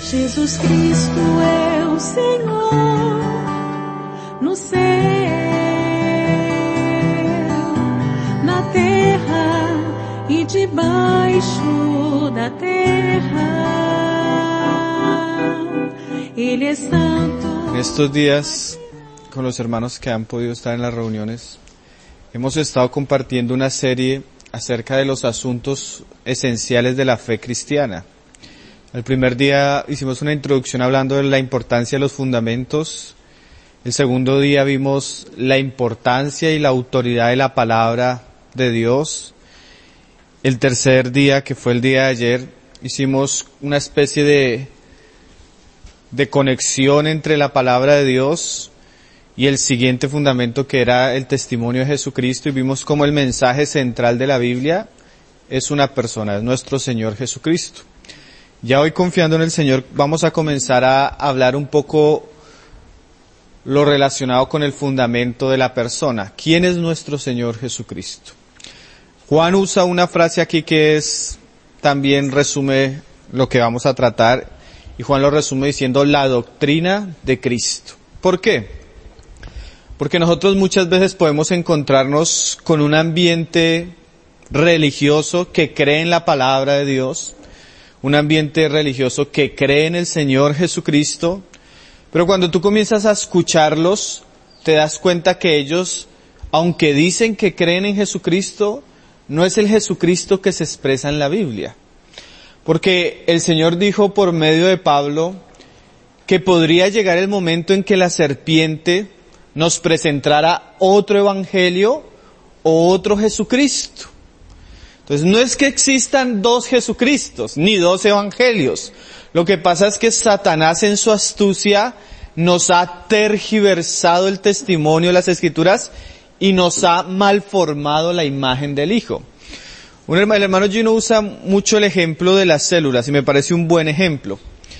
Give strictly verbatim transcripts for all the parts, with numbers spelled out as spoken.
Jesus Cristo é o Senhor no céu, na terra e debaixo da terra. Él es santo. En estos días, con los hermanos que han podido estar en las reuniones, hemos estado compartiendo una serie acerca de los asuntos esenciales de la fe cristiana. El primer día hicimos una introducción hablando de la importancia de los fundamentos. El segundo día vimos la importancia y la autoridad de la palabra de Dios. El tercer día, que fue el día de ayer, hicimos una especie de, de conexión entre la palabra de Dios y el siguiente fundamento, que era el testimonio de Jesucristo, y vimos cómo el mensaje central de la Biblia es una persona, es nuestro Señor Jesucristo. Ya hoy, confiando en el Señor, vamos a comenzar a hablar un poco lo relacionado con el fundamento de la persona. ¿Quién es nuestro Señor Jesucristo? Juan usa una frase aquí que es, también resume lo que vamos a tratar, y Juan lo resume diciendo la doctrina de Cristo. ¿Por qué? Porque nosotros muchas veces podemos encontrarnos con un ambiente religioso que cree en la palabra de Dios, un ambiente religioso que cree en el Señor Jesucristo, pero cuando tú comienzas a escucharlos, te das cuenta que ellos, aunque dicen que creen en Jesucristo, no es el Jesucristo que se expresa en la Biblia. Porque el Señor dijo por medio de Pablo que podría llegar el momento en que la serpiente nos presentara otro evangelio o otro Jesucristo. Entonces no es que existan dos Jesucristos, ni dos evangelios. Lo que pasa es que Satanás en su astucia nos ha tergiversado el testimonio de las Escrituras y nos ha malformado la imagen del Hijo. Un hermano, el hermano Gino usa mucho el ejemplo de las células y me parece un buen ejemplo.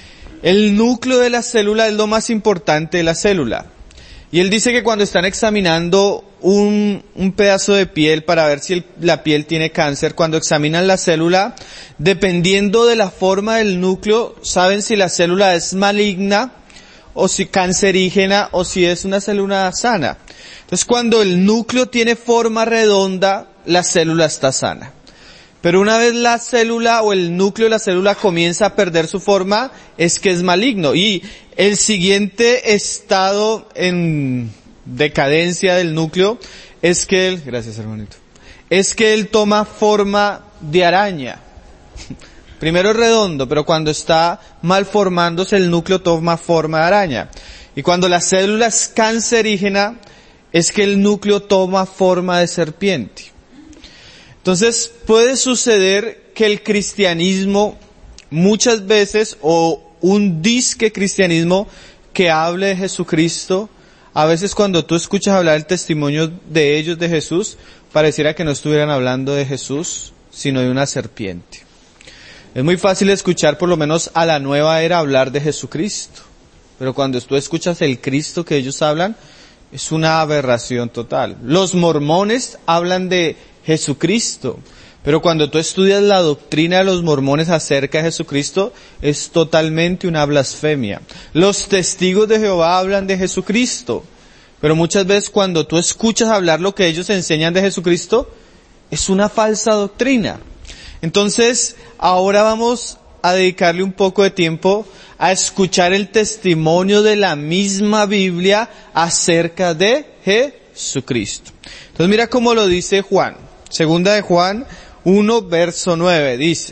El núcleo de la célula es lo más importante de la célula. Y él dice que cuando están examinando un, un pedazo de piel para ver si el, la piel tiene cáncer, cuando examinan la célula, dependiendo de la forma del núcleo, saben si la célula es maligna o si cancerígena o si es una célula sana. Entonces, cuando el núcleo tiene forma redonda, la célula está sana. Pero una vez la célula o el núcleo de la célula comienza a perder su forma, es que es maligno. Y el siguiente estado en decadencia del núcleo es que él, gracias hermanito, es que él toma forma de araña. Primero es redondo, pero cuando está mal formándose el núcleo toma forma de araña. Y cuando la célula es cancerígena, es que el núcleo toma forma de serpiente. Entonces, puede suceder que el cristianismo muchas veces, o un disque cristianismo que hable de Jesucristo, a veces cuando tú escuchas hablar el testimonio de ellos de Jesús, pareciera que no estuvieran hablando de Jesús, sino de una serpiente. Es muy fácil escuchar, por lo menos a la nueva era, hablar de Jesucristo, pero cuando tú escuchas el Cristo que ellos hablan, es una aberración total. Los mormones hablan de Jesucristo, pero cuando tú estudias la doctrina de los mormones acerca de Jesucristo, es totalmente una blasfemia. Los testigos de Jehová hablan de Jesucristo, pero muchas veces cuando tú escuchas hablar lo que ellos enseñan de Jesucristo, es una falsa doctrina. Entonces, ahora vamos a dedicarle un poco de tiempo a escuchar el testimonio de la misma Biblia acerca de Jesucristo. Entonces mira cómo lo dice Juan. Segunda de Juan uno, verso nueve, dice: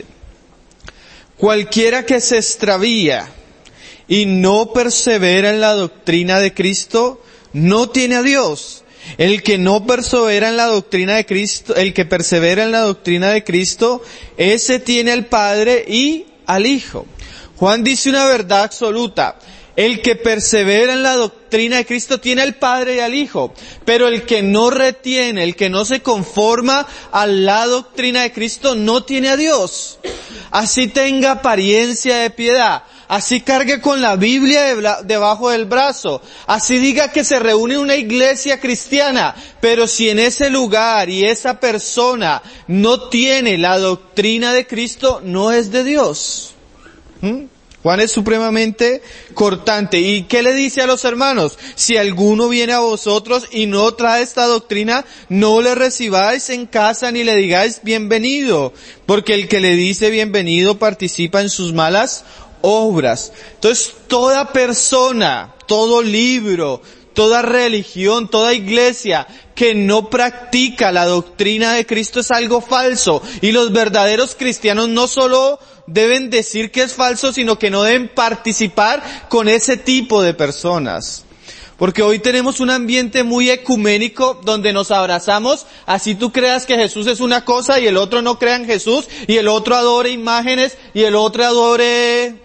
cualquiera que se extravía y no persevera en la doctrina de Cristo, no tiene a Dios. El que no persevera en la doctrina de Cristo, el que persevera en la doctrina de Cristo, ese tiene al Padre y al Hijo. Juan dice una verdad absoluta. El que persevera en la doctrina de Cristo tiene al Padre y al Hijo. Pero el que no retiene, el que no se conforma a la doctrina de Cristo, no tiene a Dios. Así tenga apariencia de piedad, así cargue con la Biblia debajo del brazo, así diga que se reúne en una iglesia cristiana, pero si en ese lugar y esa persona no tiene la doctrina de Cristo, no es de Dios. ¿Mm? Juan es supremamente cortante. ¿Y qué le dice a los hermanos? Si alguno viene a vosotros y no trae esta doctrina, no le recibáis en casa ni le digáis bienvenido, porque el que le dice bienvenido participa en sus malas obras. Entonces, toda persona, todo libro, toda religión, toda iglesia que no practica la doctrina de Cristo es algo falso. Y los verdaderos cristianos no solo deben decir que es falso, sino que no deben participar con ese tipo de personas. Porque hoy tenemos un ambiente muy ecuménico donde nos abrazamos, así tú creas que Jesús es una cosa y el otro no crea en Jesús, y el otro adore imágenes y el otro adore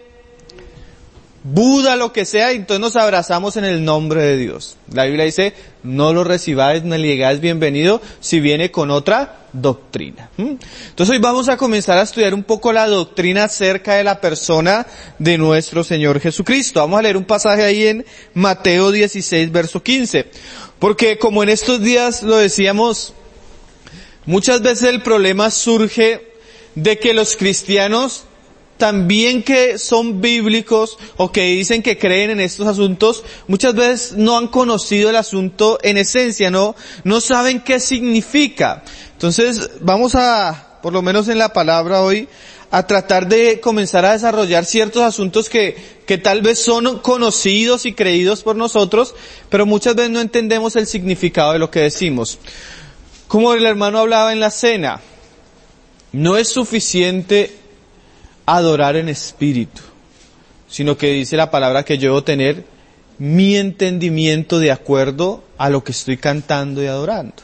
Buda, lo que sea, y entonces nos abrazamos en el nombre de Dios. La Biblia dice, no lo recibáis, no le digáis bienvenido si viene con otra doctrina. ¿Mm? Entonces hoy vamos a comenzar a estudiar un poco la doctrina acerca de la persona de nuestro Señor Jesucristo. Vamos a leer un pasaje ahí en Mateo dieciséis, verso quince. Porque como en estos días lo decíamos, muchas veces el problema surge de que los cristianos también que son bíblicos o que dicen que creen en estos asuntos, muchas veces no han conocido el asunto en esencia, no, no saben qué significa. Entonces vamos a, por lo menos en la palabra hoy, a tratar de comenzar a desarrollar ciertos asuntos que, que tal vez son conocidos y creídos por nosotros, pero muchas veces no entendemos el significado de lo que decimos. Como el hermano hablaba en la cena, no es suficiente adorar en espíritu, sino que dice la palabra que yo debo tener mi entendimiento de acuerdo a lo que estoy cantando y adorando.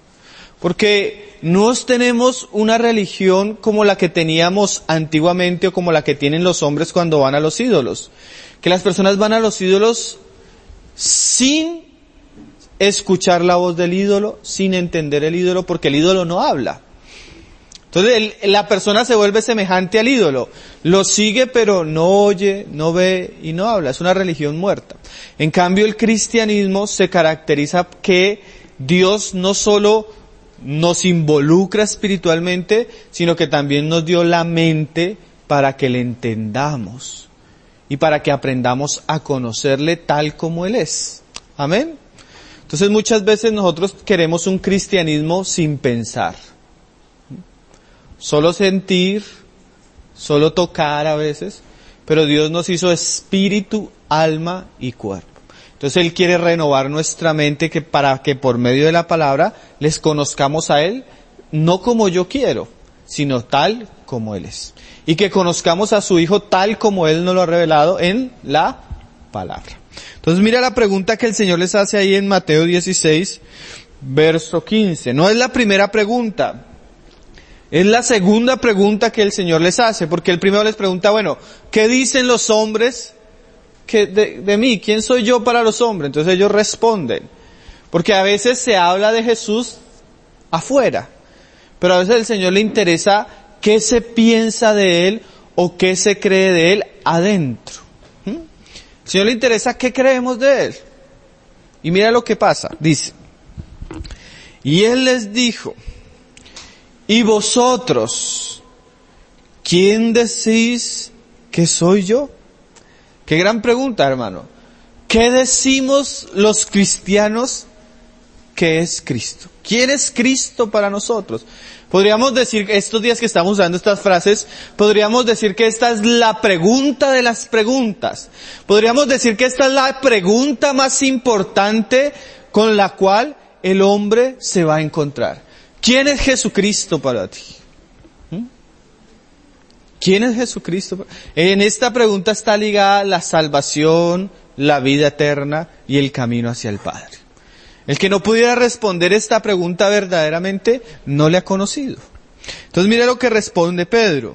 Porque no tenemos una religión como la que teníamos antiguamente o como la que tienen los hombres cuando van a los ídolos. Que las personas van a los ídolos sin escuchar la voz del ídolo, sin entender el ídolo, porque el ídolo no habla. Entonces el, la persona se vuelve semejante al ídolo, lo sigue pero no oye, no ve y no habla, es una religión muerta. En cambio el cristianismo se caracteriza que Dios no solo nos involucra espiritualmente, sino que también nos dio la mente para que le entendamos y para que aprendamos a conocerle tal como Él es. Amén. Entonces muchas veces nosotros queremos un cristianismo sin pensar. Solo sentir, solo tocar a veces, pero Dios nos hizo espíritu, alma y cuerpo. Entonces Él quiere renovar nuestra mente que para que por medio de la palabra les conozcamos a Él, no como yo quiero, sino tal como Él es. Y que conozcamos a su Hijo tal como Él nos lo ha revelado en la palabra. Entonces mira la pregunta que el Señor les hace ahí en Mateo dieciséis, verso quince. No es la primera pregunta. Es la segunda pregunta que el Señor les hace, porque el primero les pregunta, bueno, ¿qué dicen los hombres que de, de mí? ¿Quién soy yo para los hombres? Entonces ellos responden, porque a veces se habla de Jesús afuera, pero a veces al Señor le interesa qué se piensa de Él o qué se cree de Él adentro. ¿Mm? Al Señor le interesa qué creemos de Él. Y mira lo que pasa, dice, y Él les dijo, ¿y vosotros, quién decís que soy yo? Qué gran pregunta, hermano. ¿Qué decimos los cristianos que es Cristo? ¿Quién es Cristo para nosotros? Podríamos decir, estos días que estamos usando estas frases, podríamos decir que esta es la pregunta de las preguntas. Podríamos decir que esta es la pregunta más importante con la cual el hombre se va a encontrar. ¿Quién es Jesucristo para ti? ¿Mm? ¿Quién es Jesucristo? En esta pregunta está ligada la salvación, la vida eterna y el camino hacia el Padre. El que no pudiera responder esta pregunta verdaderamente no le ha conocido. Entonces mira lo que responde Pedro.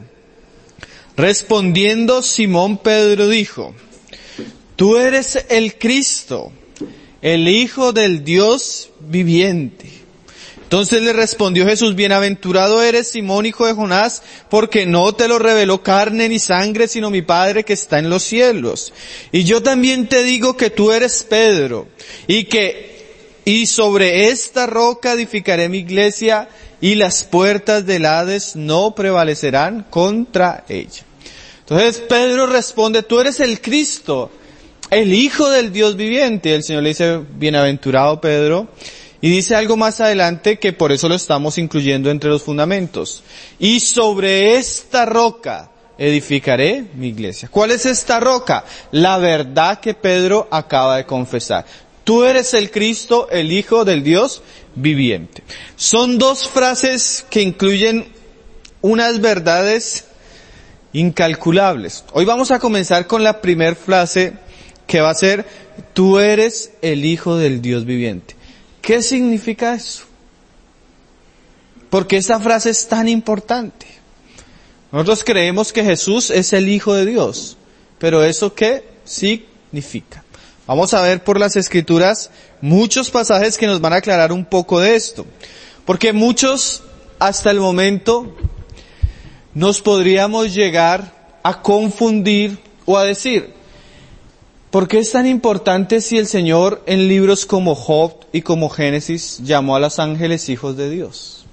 Respondiendo Simón Pedro dijo, tú eres el Cristo, el Hijo del Dios viviente. Entonces le respondió Jesús, bienaventurado eres Simón, hijo de Jonás, porque no te lo reveló carne ni sangre, sino mi Padre que está en los cielos. Y yo también te digo que tú eres Pedro, y que, y sobre esta roca edificaré mi iglesia, y las puertas del Hades no prevalecerán contra ella. Entonces Pedro responde, tú eres el Cristo, el Hijo del Dios viviente. Y el Señor le dice, bienaventurado Pedro. Y dice algo más adelante que por eso lo estamos incluyendo entre los fundamentos. Y sobre esta roca edificaré mi iglesia. ¿Cuál es esta roca? La verdad que Pedro acaba de confesar. Tú eres el Cristo, el Hijo del Dios viviente. Son dos frases que incluyen unas verdades incalculables. Hoy vamos a comenzar con la primera frase que va a ser, tú eres el Hijo del Dios viviente. ¿Qué significa eso? ¿Por qué esa frase es tan importante? Nosotros creemos que Jesús es el Hijo de Dios, pero ¿eso qué significa? Vamos a ver por las Escrituras muchos pasajes que nos van a aclarar un poco de esto. Porque muchos, hasta el momento, nos podríamos llegar a confundir o a decir, ¿por qué es tan importante si el Señor en libros como Job y como Génesis llamó a los ángeles hijos de Dios?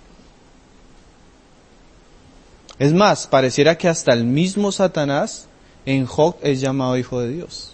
Es más, pareciera que hasta el mismo Satanás en Job es llamado hijo de Dios.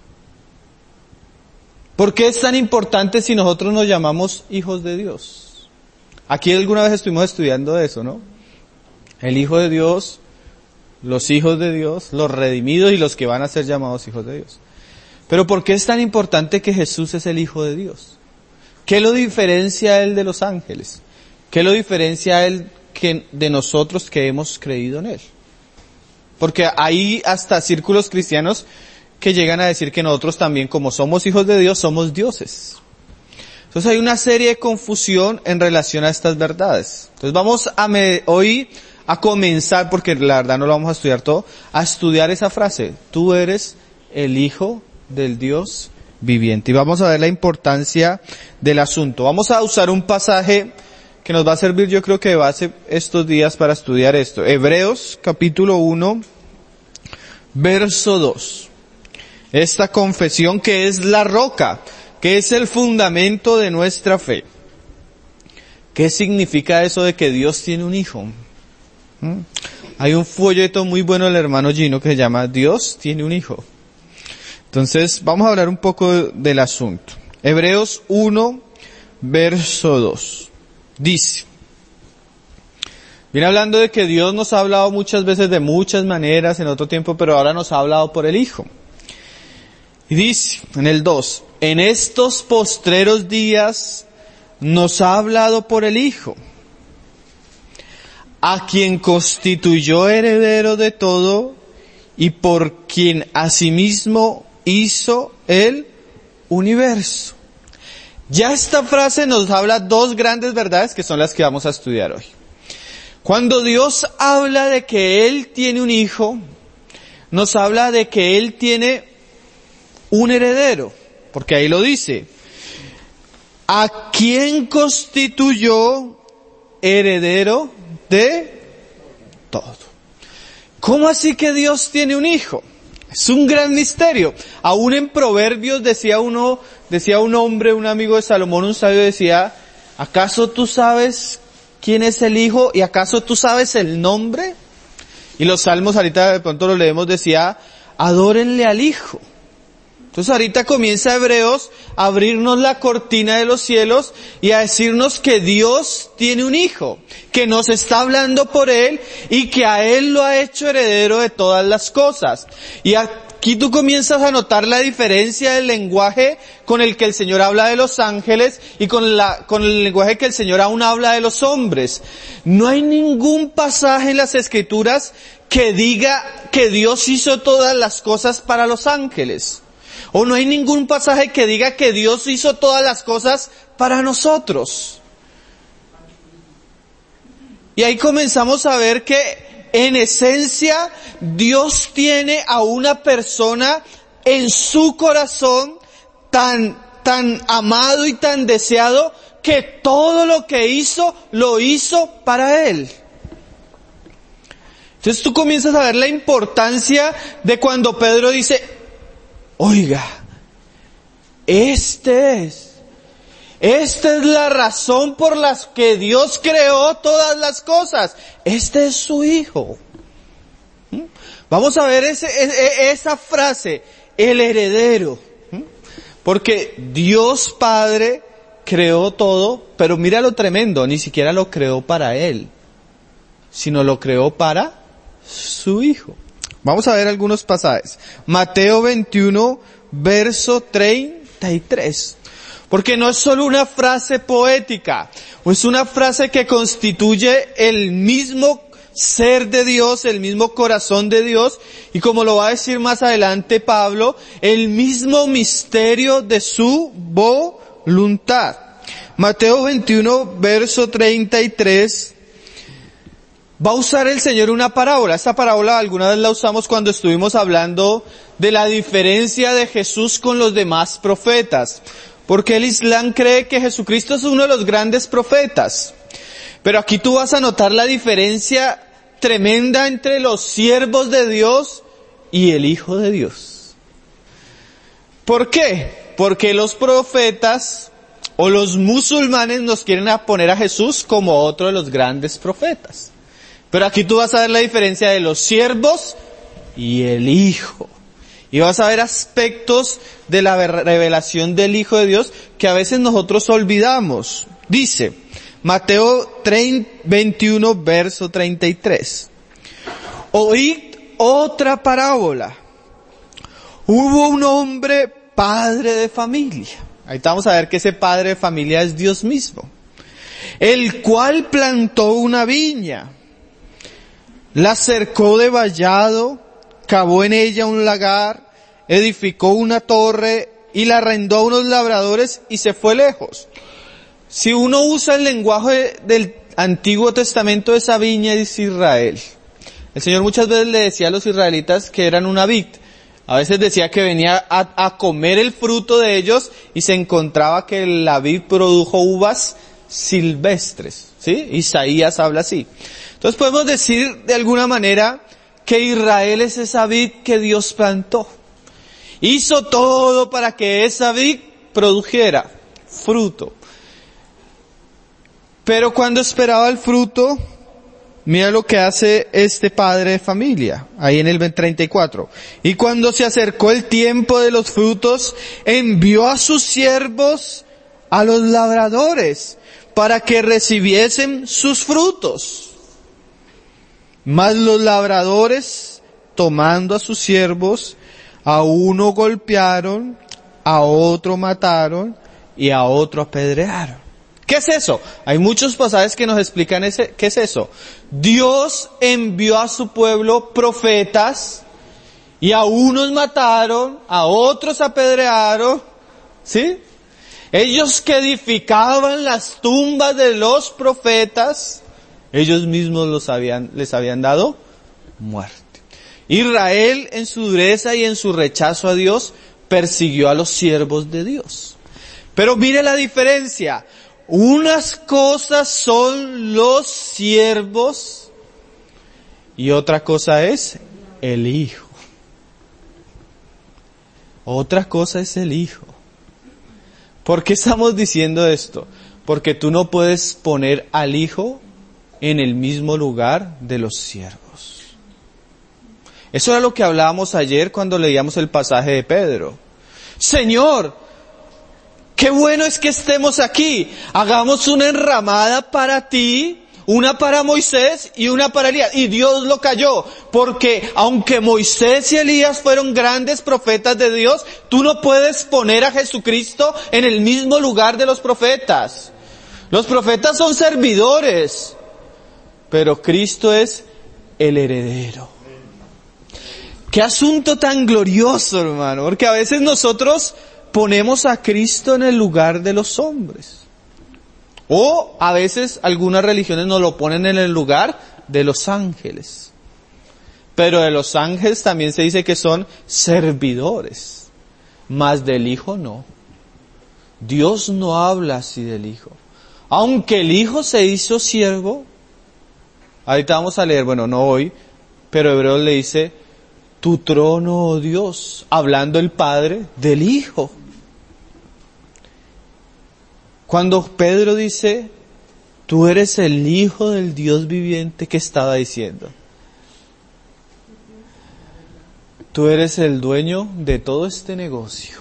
¿Por qué es tan importante si nosotros nos llamamos hijos de Dios? Aquí alguna vez estuvimos estudiando eso, ¿no? El Hijo de Dios, los hijos de Dios, los redimidos y los que van a ser llamados hijos de Dios. Pero ¿por qué es tan importante que Jesús es el Hijo de Dios? ¿Qué lo diferencia a Él de los ángeles? ¿Qué lo diferencia a Él que de nosotros que hemos creído en Él? Porque hay hasta círculos cristianos que llegan a decir que nosotros también, como somos hijos de Dios, somos dioses. Entonces hay una serie de confusión en relación a estas verdades. Entonces vamos a me, hoy a comenzar, porque la verdad no lo vamos a estudiar todo, a estudiar esa frase. Tú eres el Hijo del Dios viviente. Y vamos a ver la importancia del asunto. Vamos a usar un pasaje que nos va a servir, yo creo que de base estos días para estudiar esto. Hebreos capítulo uno, verso dos. Esta confesión que es la roca, que es el fundamento de nuestra fe. ¿Qué significa eso de que Dios tiene un hijo? ¿Mm? Hay un folleto muy bueno del hermano Gino que se llama Dios tiene un hijo. Entonces, vamos a hablar un poco del asunto. Hebreos uno, verso dos. Dice, viene hablando de que Dios nos ha hablado muchas veces de muchas maneras en otro tiempo, pero ahora nos ha hablado por el Hijo. Y dice, en el dos, en estos postreros días nos ha hablado por el Hijo, a quien constituyó heredero de todo y por quien asimismo hizo el universo. Ya esta frase nos habla dos grandes verdades que son las que vamos a estudiar hoy. Cuando Dios habla de que Él tiene un hijo, nos habla de que Él tiene un heredero, porque ahí lo dice, a quien constituyó heredero de todo. ¿Cómo así que Dios tiene un hijo? Es un gran misterio. Aún en Proverbios decía uno, decía un hombre, un amigo de Salomón, un sabio, decía, ¿acaso tú sabes quién es el hijo y acaso tú sabes el nombre? Y los salmos ahorita de pronto lo leemos, decía, adórenle al hijo. Entonces ahorita comienza Hebreos a abrirnos la cortina de los cielos y a decirnos que Dios tiene un hijo, que nos está hablando por Él y que a Él lo ha hecho heredero de todas las cosas. Y aquí tú comienzas a notar la diferencia del lenguaje con el que el Señor habla de los ángeles y con la, con el lenguaje que el Señor aún habla de los hombres. No hay ningún pasaje en las Escrituras que diga que Dios hizo todas las cosas para los ángeles. O no hay ningún pasaje que diga que Dios hizo todas las cosas para nosotros. Y ahí comenzamos a ver que en esencia Dios tiene a una persona en su corazón tan, tan amado y tan deseado que todo lo que hizo, lo hizo para Él. Entonces tú comienzas a ver la importancia de cuando Pedro dice, oiga, este es, esta es la razón por la que Dios creó todas las cosas. Este es su Hijo. ¿Mm? Vamos a ver ese, esa frase, el heredero. Porque Dios Padre creó todo, pero mira lo tremendo, ni siquiera lo creó para Él, sino lo creó para su Hijo. Vamos a ver algunos pasajes. Mateo veintiuno, verso treinta y tres. Porque no es solo una frase poética, es una frase que constituye el mismo ser de Dios, el mismo corazón de Dios, y como lo va a decir más adelante Pablo, el mismo misterio de su voluntad. Mateo veintiuno, verso treinta y tres, va a usar el Señor una parábola. Esta parábola alguna vez la usamos cuando estuvimos hablando de la diferencia de Jesús con los demás profetas. Porque el Islam cree que Jesucristo es uno de los grandes profetas. Pero aquí tú vas a notar la diferencia tremenda entre los siervos de Dios y el Hijo de Dios. ¿Por qué? Porque los profetas o los musulmanes nos quieren poner a Jesús como otro de los grandes profetas. Pero aquí tú vas a ver la diferencia de los siervos y el Hijo. Y vas a ver aspectos de la revelación del Hijo de Dios que a veces nosotros olvidamos. Dice, Mateo veintiuno, verso treinta y tres. Oíd otra parábola. Hubo un hombre padre de familia. Ahí vamos a ver que ese padre de familia es Dios mismo. El cual plantó una viña, la cercó de vallado, cavó en ella un lagar, edificó una torre y la arrendó a unos labradores y se fue lejos. Si uno usa el lenguaje del Antiguo Testamento, esa viña es Israel. El Señor muchas veces le decía a los israelitas que eran una vid. A veces decía que venía a, a comer el fruto de ellos y se encontraba que la vid produjo uvas silvestres. ¿Sí? Isaías habla así. Entonces podemos decir de alguna manera que Israel es esa vid que Dios plantó. Hizo todo para que esa vid produjera fruto. Pero cuando esperaba el fruto, mira lo que hace este padre de familia, ahí en el treinta y cuatro. Y cuando se acercó el tiempo de los frutos, envió a sus siervos a los labradores para que recibiesen sus frutos. Mas los labradores, tomando a sus siervos, a uno golpearon, a otro mataron y a otro apedrearon. ¿Qué es eso? Hay muchos pasajes que nos explican ese, ¿qué es eso? Dios envió a su pueblo profetas y a unos mataron, a otros apedrearon, ¿sí? Ellos que edificaban las tumbas de los profetas, ellos mismos los habían, les habían dado muerte. Israel en su dureza y en su rechazo a Dios persiguió a los siervos de Dios. Pero mire la diferencia. Unas cosas son los siervos y otra cosa es el Hijo. Otra cosa es el Hijo. ¿Por qué estamos diciendo esto? Porque tú no puedes poner al Hijo en el mismo lugar de los siervos. Eso era lo que hablábamos ayer cuando leíamos el pasaje de Pedro. Señor, qué bueno es que estemos aquí. Hagamos una enramada para ti, una para Moisés y una para Elías. Y Dios lo cayó, porque aunque Moisés y Elías fueron grandes profetas de Dios, tú no puedes poner a Jesucristo en el mismo lugar de los profetas. Los profetas son servidores, pero Cristo es el heredero. Qué asunto tan glorioso, hermano, porque a veces nosotros ponemos a Cristo en el lugar de los hombres. O a veces algunas religiones nos lo ponen en el lugar de los ángeles. Pero de los ángeles también se dice que son servidores, mas del Hijo no. Dios no habla así del Hijo. Aunque el Hijo se hizo siervo, ahorita vamos a leer, bueno, no hoy, pero Hebreos le dice, tu trono, oh Dios, hablando el Padre del Hijo. Cuando Pedro dice, tú eres el Hijo del Dios viviente, ¿qué estaba diciendo? tú eres el dueño de todo este negocio.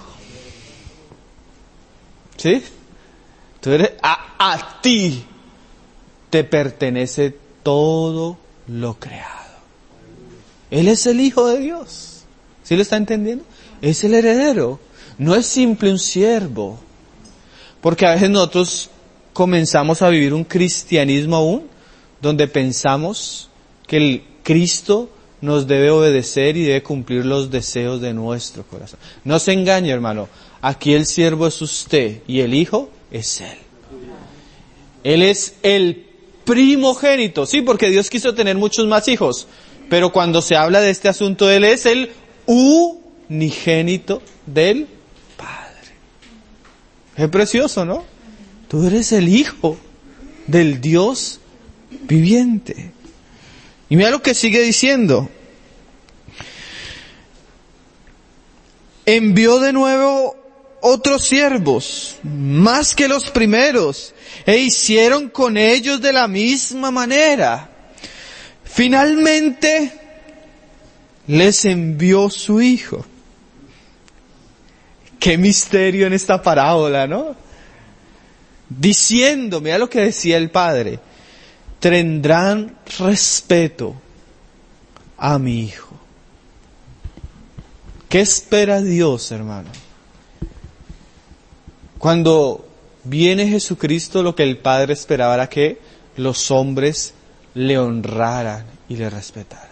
¿Sí? Tú eres, a, a ti te pertenece todo lo creado. Él es el Hijo de Dios. ¿Sí lo está entendiendo? Es el heredero. No es simple un siervo. Porque a veces nosotros comenzamos a vivir un cristianismo aún donde pensamos que el Cristo nos debe obedecer y debe cumplir los deseos de nuestro corazón. No se engañe, hermano. Aquí el siervo es usted y el Hijo es Él. Él es el primogénito. Sí, porque Dios quiso tener muchos más hijos. Pero cuando se habla de este asunto, Él es el unigénito del Padre. Es precioso, ¿no? Tú eres el Hijo del Dios viviente. Y mira lo que sigue diciendo. Envió de nuevo otros siervos, más que los primeros, e hicieron con ellos de la misma manera. Finalmente, les envió su Hijo. Qué misterio en esta parábola, ¿no? Diciendo, mira lo que decía el Padre, tendrán respeto a mi Hijo. ¿Qué espera Dios, hermano? Cuando viene Jesucristo, lo que el Padre esperaba era que los hombres le honraran y le respetaran.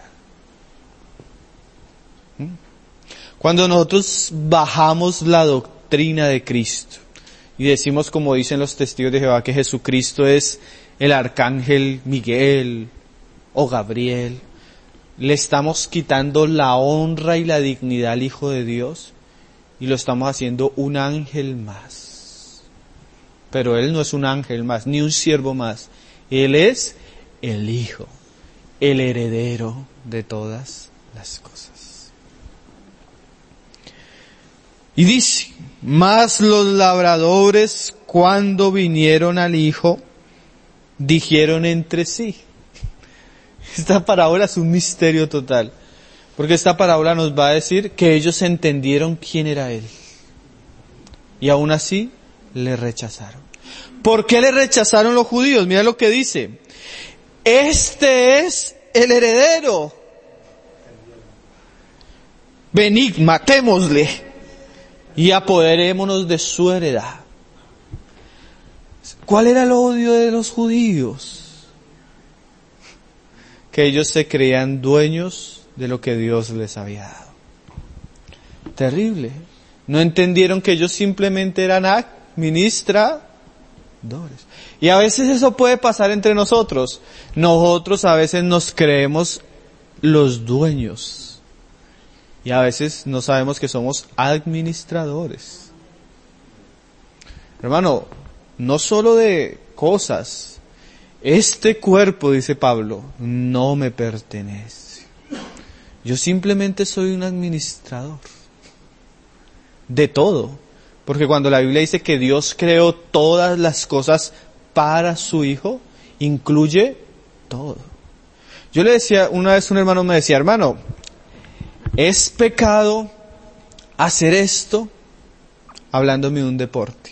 ¿Mm? Cuando nosotros bajamos la doctrina de Cristo y decimos, como dicen los testigos de Jehová, que Jesucristo es el arcángel Miguel o Gabriel, le estamos quitando la honra y la dignidad al Hijo de Dios y lo estamos haciendo un ángel más. Pero Él no es un ángel más, ni un siervo más. Él es el Hijo, el heredero de todas las cosas. Y dice, mas los labradores, cuando vinieron al Hijo, dijeron entre sí. Esta parábola es un misterio total, porque esta parábola nos va a decir que ellos entendieron quién era Él, y aún así le rechazaron. ¿Por qué le rechazaron los judíos? Mira lo que dice. Este es el heredero. Venid, matémosle y apoderémonos de su heredad. ¿Cuál era el odio de los judíos? Que ellos se creían dueños de lo que Dios les había dado. Terrible. No entendieron que ellos simplemente eran administradores. Y a veces eso puede pasar entre nosotros. Nosotros a veces nos creemos los dueños. Y a veces no sabemos que somos administradores. Hermano, no solo de cosas. Este cuerpo, dice Pablo, no me pertenece. Yo simplemente soy un administrador. De todo. Porque cuando la Biblia dice que Dios creó todas las cosas para su Hijo, incluye todo. Yo le decía, una vez un hermano me decía, hermano, ¿es pecado hacer esto? Hablándome de un deporte.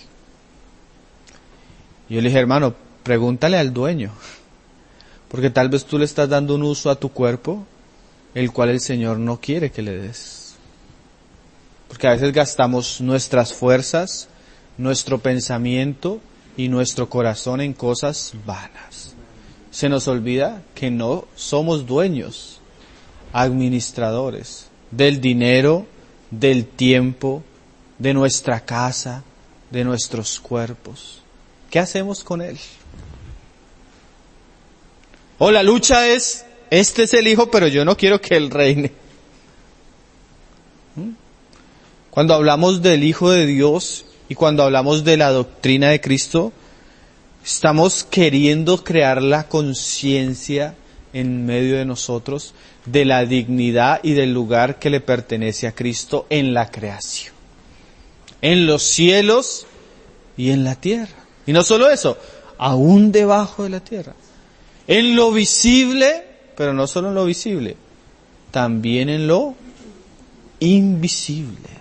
Yo le dije, hermano, pregúntale al dueño, porque tal vez tú le estás dando un uso a tu cuerpo, el cual el Señor no quiere que le des. Porque a veces gastamos nuestras fuerzas, nuestro pensamiento y nuestro corazón en cosas vanas. Se nos olvida que no somos dueños, administradores del dinero, del tiempo, de nuestra casa, de nuestros cuerpos. ¿Qué hacemos con él? O la lucha es, este es el Hijo, pero yo no quiero que él reine. ¿Mm? Cuando hablamos del Hijo de Dios y cuando hablamos de la doctrina de Cristo, estamos queriendo crear la conciencia en medio de nosotros de la dignidad y del lugar que le pertenece a Cristo en la creación, en los cielos y en la tierra. Y no solo eso, aún debajo de la tierra. En lo visible, pero no solo en lo visible, también en lo invisible.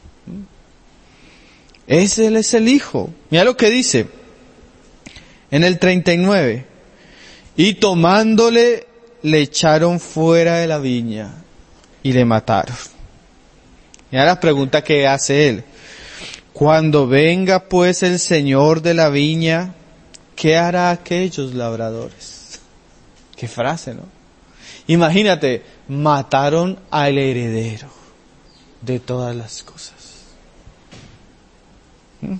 Ese Él es el Hijo. Mira lo que dice en el treinta y nueve. Y tomándole, le echaron fuera de la viña y le mataron. Mira la pregunta que hace Él. Cuando venga pues el Señor de la viña, ¿qué hará aquellos labradores? Qué frase, ¿no? Imagínate, mataron al heredero de todas las cosas. ¿Mm?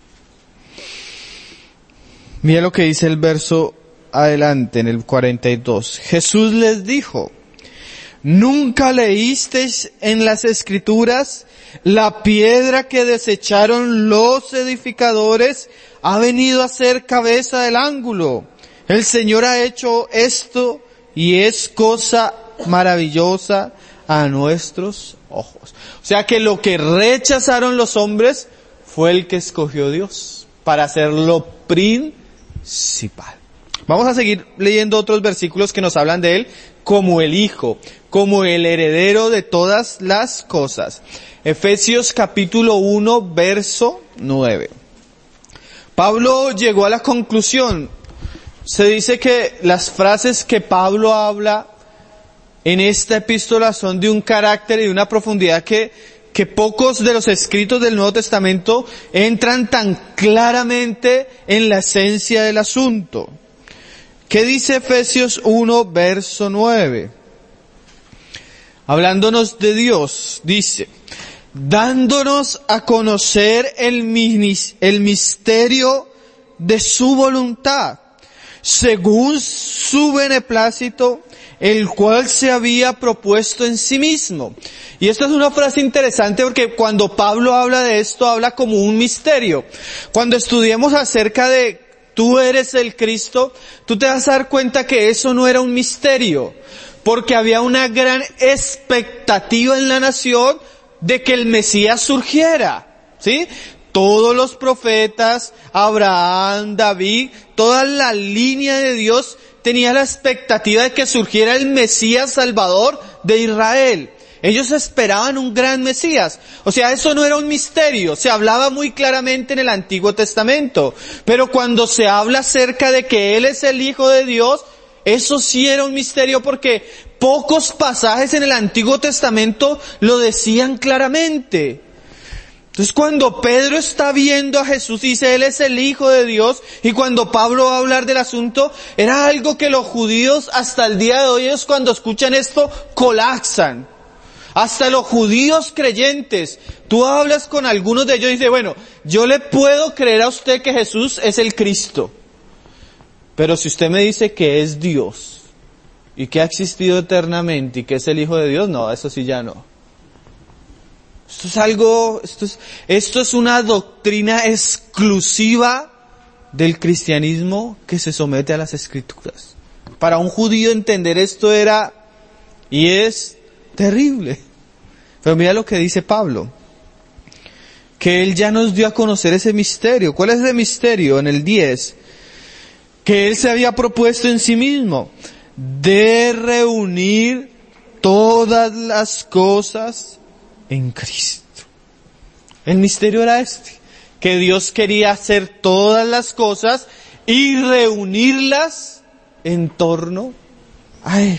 Mira lo que dice el verso adelante, en el cuarenta y dos. Jesús les dijo, ¿nunca leísteis en las Escrituras la piedra que desecharon los edificadores ha venido a ser cabeza del ángulo? El Señor ha hecho esto y es cosa maravillosa a nuestros ojos. O sea que lo que rechazaron los hombres fue el que escogió Dios para hacerlo principal. Vamos a seguir leyendo otros versículos que nos hablan de Él como el Hijo, como el heredero de todas las cosas. Efesios capítulo uno, verso nueve. Pablo llegó a la conclusión. Se dice que las frases que Pablo habla en esta epístola son de un carácter y de una profundidad que, que pocos de los escritos del Nuevo Testamento entran tan claramente en la esencia del asunto. ¿Qué dice Efesios uno, verso nueve? Hablándonos de Dios, dice, dándonos a conocer el, el misterio de su voluntad, según su beneplácito, el cual se había propuesto en sí mismo. Y esta es una frase interesante porque cuando Pablo habla de esto, habla como un misterio. Cuando estudiemos acerca de tú eres el Cristo, tú te vas a dar cuenta que eso no era un misterio, porque había una gran expectativa en la nación de que el Mesías surgiera, ¿sí? Todos los profetas, Abraham, David, toda la línea de Dios tenía la expectativa de que surgiera el Mesías Salvador de Israel. Ellos esperaban un gran Mesías. O sea, eso no era un misterio. Se hablaba muy claramente en el Antiguo Testamento. Pero cuando se habla acerca de que Él es el Hijo de Dios, eso sí era un misterio porque pocos pasajes en el Antiguo Testamento lo decían claramente. Entonces cuando Pedro está viendo a Jesús y dice Él es el Hijo de Dios, y cuando Pablo va a hablar del asunto, era algo que los judíos hasta el día de hoy, ellos cuando escuchan esto, colapsan. Hasta los judíos creyentes, tú hablas con algunos de ellos y dices, bueno, yo le puedo creer a usted que Jesús es el Cristo. Pero si usted me dice que es Dios, y que ha existido eternamente, y que es el Hijo de Dios, no, eso sí ya no. Esto es algo, esto es, esto es una doctrina exclusiva del cristianismo que se somete a las Escrituras. Para un judío entender esto era, y es terrible. Pero mira lo que dice Pablo, que Él ya nos dio a conocer ese misterio. ¿Cuál es ese misterio? En el diez, que Él se había propuesto en sí mismo, de reunir todas las cosas en Cristo. El misterio era este, que Dios quería hacer todas las cosas y reunirlas en torno a Él.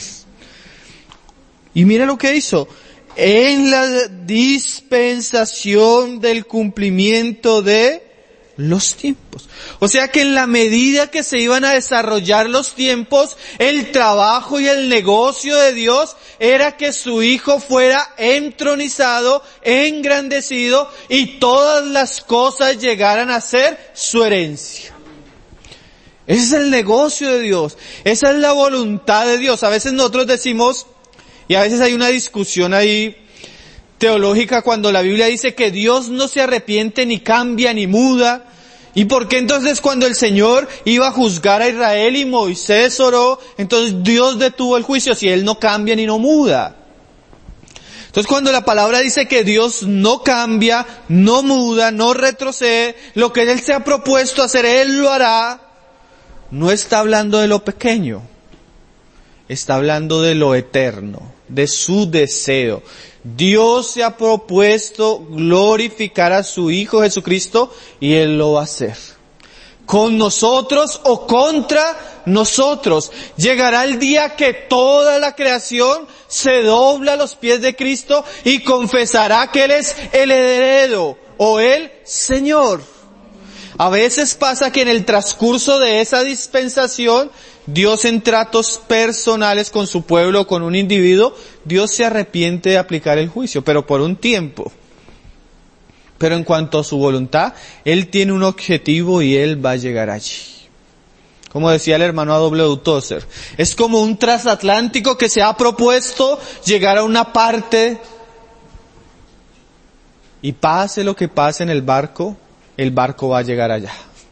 Y mira lo que hizo. En la dispensación del cumplimiento de los tiempos. O sea que en la medida que se iban a desarrollar los tiempos, el trabajo y el negocio de Dios era que su Hijo fuera entronizado, engrandecido y todas las cosas llegaran a ser su herencia. Ese es el negocio de Dios. Esa es la voluntad de Dios. A veces nosotros decimos, y a veces hay una discusión ahí teológica cuando la Biblia dice que Dios no se arrepiente ni cambia ni muda. ¿Y por qué entonces cuando el Señor iba a juzgar a Israel y Moisés oró, entonces Dios detuvo el juicio si Él no cambia ni no muda? Entonces cuando la palabra dice que Dios no cambia, no muda, no retrocede, lo que Él se ha propuesto hacer, Él lo hará, no está hablando de lo pequeño, está hablando de lo eterno. de su deseo. Dios se ha propuesto glorificar a su Hijo Jesucristo y Él lo va a hacer. Con nosotros o contra nosotros. Llegará el día que toda la creación se dobla a los pies de Cristo y confesará que Él es el heredero o el Señor. A veces pasa que en el transcurso de esa dispensación, Dios en tratos personales con su pueblo o con un individuo, Dios se arrepiente de aplicar el juicio, pero por un tiempo. Pero en cuanto a su voluntad, Él tiene un objetivo y Él va a llegar allí. Como decía el hermano A W Tozer, es como un transatlántico que se ha propuesto llegar a una parte y pase lo que pase en el barco, el barco va a llegar allá.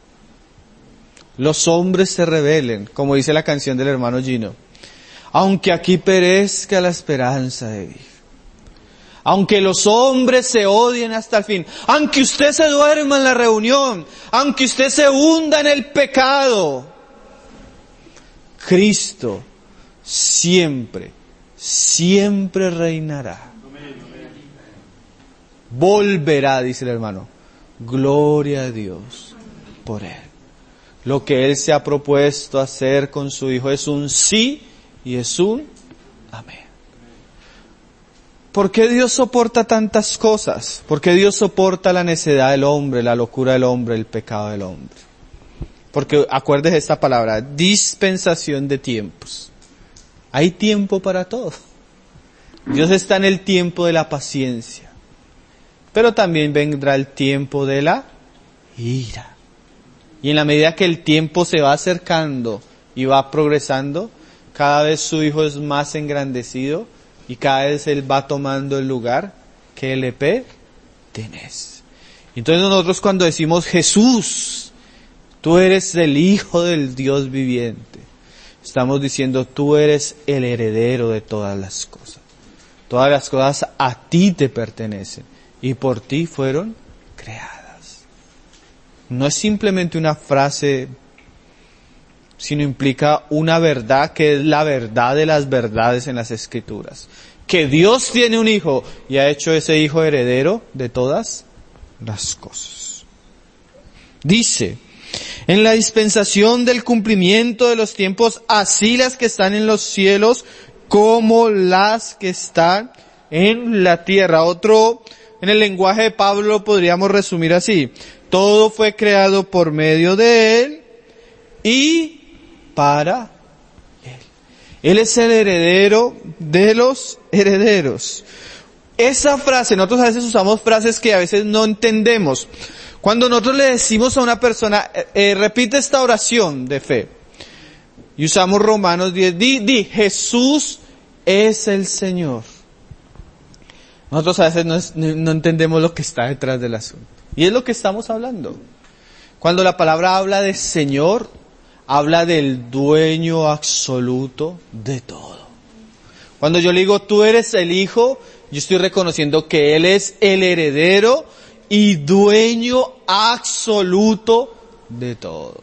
Los hombres se rebelen, como dice la canción del hermano Gino. Aunque aquí perezca la esperanza de vivir. Aunque los hombres se odien hasta el fin. Aunque usted se duerma en la reunión. Aunque usted se hunda en el pecado. Cristo siempre, siempre reinará. Volverá, dice el hermano. Gloria a Dios por Él. Lo que Él se ha propuesto hacer con su Hijo es un sí y es un amén. ¿Por qué Dios soporta tantas cosas? ¿Por qué Dios soporta la necedad del hombre, la locura del hombre, el pecado del hombre? Porque acuérdese esta palabra, dispensación de tiempos. Hay tiempo para todo. Dios está en el tiempo de la paciencia. Pero también vendrá el tiempo de la ira. Y en la medida que el tiempo se va acercando y va progresando, cada vez su Hijo es más engrandecido y cada vez Él va tomando el lugar que le pertenece. Entonces nosotros cuando decimos Jesús, tú eres el Hijo del Dios viviente, estamos diciendo tú eres el heredero de todas las cosas. Todas las cosas a ti te pertenecen y por ti fueron creadas. No es simplemente una frase, sino implica una verdad que es la verdad de las verdades en las Escrituras. Que Dios tiene un hijo y ha hecho ese hijo heredero de todas las cosas. Dice, en la dispensación del cumplimiento de los tiempos, así las que están en los cielos como las que están en la tierra. Otro, en el lenguaje de Pablo podríamos resumir así. Todo fue creado por medio de Él y para Él. Él es el heredero de los herederos. Esa frase, nosotros a veces usamos frases que a veces no entendemos. Cuando nosotros le decimos a una persona, eh, eh, repite esta oración de fe. Y usamos Romanos diez, di, di, Jesús es el Señor. Nosotros a veces no, es, no entendemos lo que está detrás del asunto. Y es lo que estamos hablando. Cuando la palabra habla de Señor, habla del dueño absoluto de todo. Cuando yo le digo, tú eres el Hijo, yo estoy reconociendo que Él es el heredero y dueño absoluto de todo.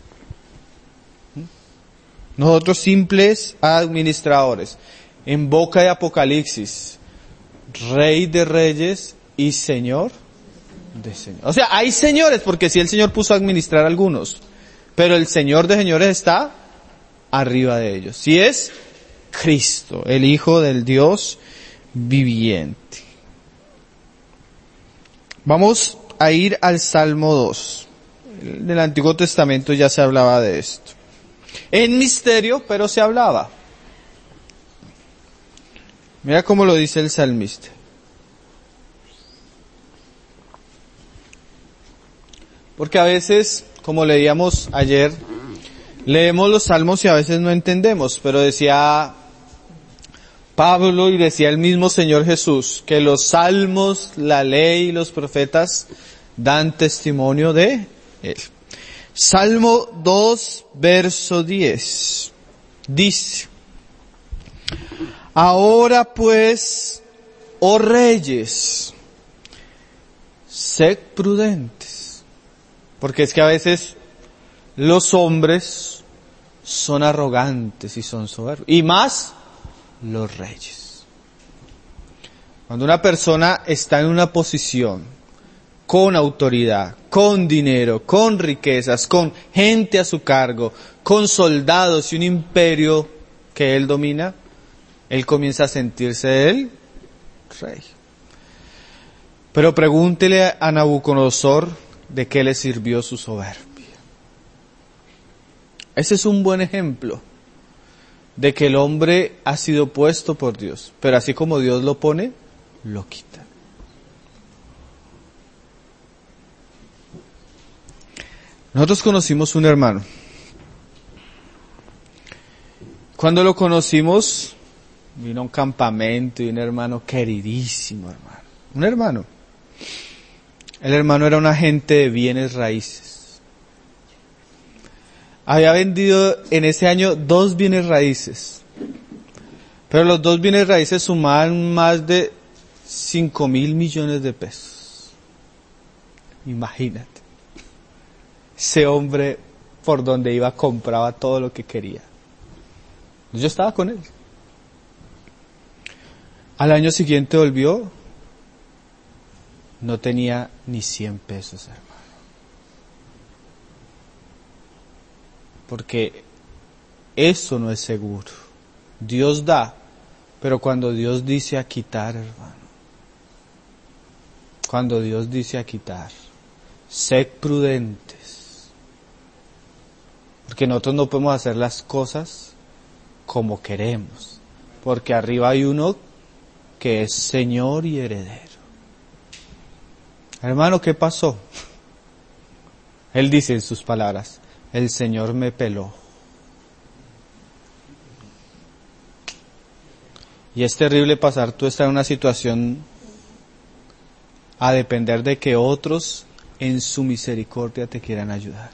Nosotros simples administradores. En boca de Apocalipsis, Rey de Reyes y Señor de Señores. O sea, hay señores, porque sí el Señor puso a administrar algunos, pero el Señor de señores está arriba de ellos. Sí es Cristo, el Hijo del Dios viviente. Vamos a ir al Salmo dos. En el Antiguo Testamento ya se hablaba de esto. En misterio, pero se hablaba. Mira cómo lo dice el salmista. Porque a veces, como leíamos ayer, leemos los salmos y a veces no entendemos, pero decía Pablo y decía el mismo Señor Jesús, que los salmos, la ley y los profetas dan testimonio de Él. Salmo dos, verso diez, dice, ahora pues, oh reyes, sed prudentes. Porque es que a veces los hombres son arrogantes y son soberbios. Y más los reyes. Cuando una persona está en una posición con autoridad, con dinero, con riquezas, con gente a su cargo, con soldados y un imperio que él domina, él comienza a sentirse el rey. Pero pregúntele a Nabucodonosor de qué le sirvió su soberbia. Ese es un buen ejemplo de que el hombre ha sido puesto por Dios, pero así como Dios lo pone, lo quita. Nosotros conocimos un hermano. Cuando lo conocimos, vino a un campamento y un hermano queridísimo, hermano. Un hermano. El hermano era un agente de bienes raíces. Había vendido en ese año dos bienes raíces. Pero los dos bienes raíces sumaban más de cinco mil millones de pesos. Imagínate. Ese hombre por donde iba compraba todo lo que quería. Yo estaba con él. Al año siguiente volvió, no tenía ni cien pesos, hermano. Porque eso no es seguro. Dios da, pero cuando Dios dice a quitar, hermano, cuando Dios dice a quitar, sed prudentes. Porque nosotros no podemos hacer las cosas como queremos. Porque arriba hay uno que es Señor y heredero. Hermano, ¿qué pasó? Él dice en sus palabras, el Señor me peló. Y es terrible pasar tú estar en una situación a depender de que otros en su misericordia te quieran ayudar.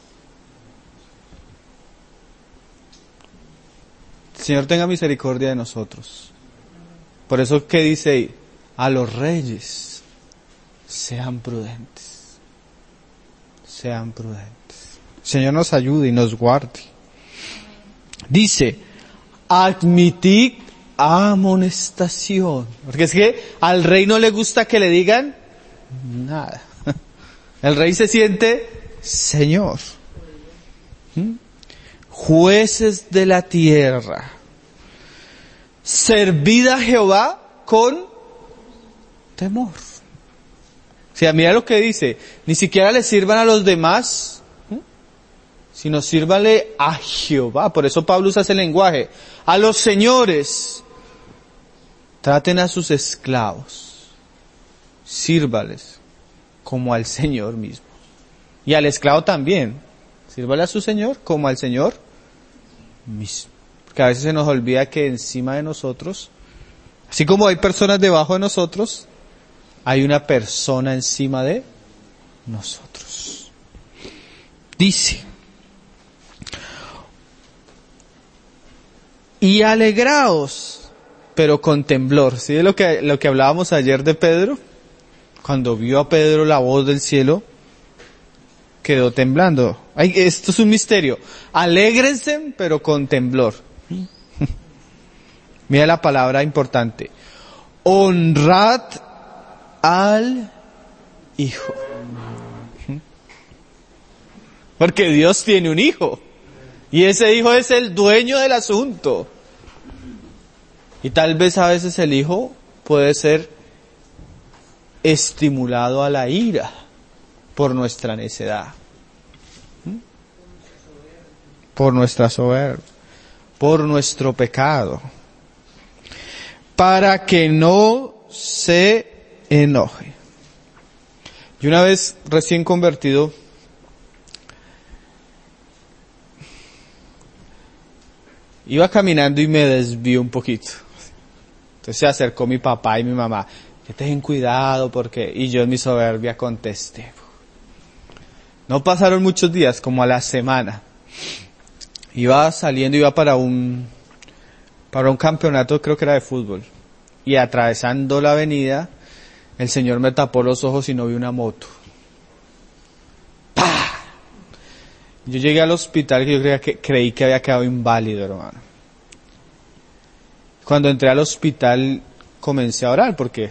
El Señor tenga misericordia de nosotros. Por eso que dice ahí, a los reyes, sean prudentes. Sean prudentes. El Señor nos ayude y nos guarde. Dice, admitid amonestación. Porque es que al rey no le gusta que le digan nada. El rey se siente Señor. ¿Mm? Jueces de la tierra, servid a Jehová con temor. O sea, mira lo que dice, ni siquiera le sirvan a los demás, ¿sí? Sino sírvale a Jehová. Por eso Pablo usa ese lenguaje. A los señores, traten a sus esclavos, sírvales como al Señor mismo. Y al esclavo también, sírvale a su Señor como al Señor mismo. Porque a veces se nos olvida que encima de nosotros, así como hay personas debajo de nosotros, hay una persona encima de nosotros. Dice, y alegraos, pero con temblor. ¿Sí es lo que, lo que hablábamos ayer de Pedro? Cuando vio a Pedro la voz del cielo, quedó temblando. Ay, esto es un misterio. Alégrense, pero con temblor. Mira la palabra importante. Honrad al Hijo. Porque Dios tiene un hijo. Y ese hijo es el dueño del asunto. Y tal vez a veces el hijo puede ser estimulado a la ira por nuestra necedad. Por nuestra soberbia. Por nuestro pecado. Para que no se enoje. Y una vez recién convertido, iba caminando y me desvió un poquito. Entonces se acercó mi papá y mi mamá. Que ten cuidado porque... Y yo en mi soberbia contesté. No pasaron muchos días, como a la semana. Iba saliendo, iba para un... para un campeonato, creo que era de fútbol. Y atravesando la avenida, el Señor me tapó los ojos y no vi una moto. ¡Pah! Yo llegué al hospital y yo creía que, creí que había quedado inválido, hermano. Cuando entré al hospital, comencé a orar porque...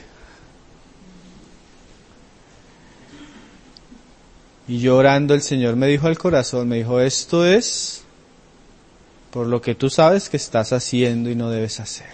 Y yo orando, el Señor me dijo al corazón, me dijo, esto es por lo que tú sabes que estás haciendo y no debes hacer.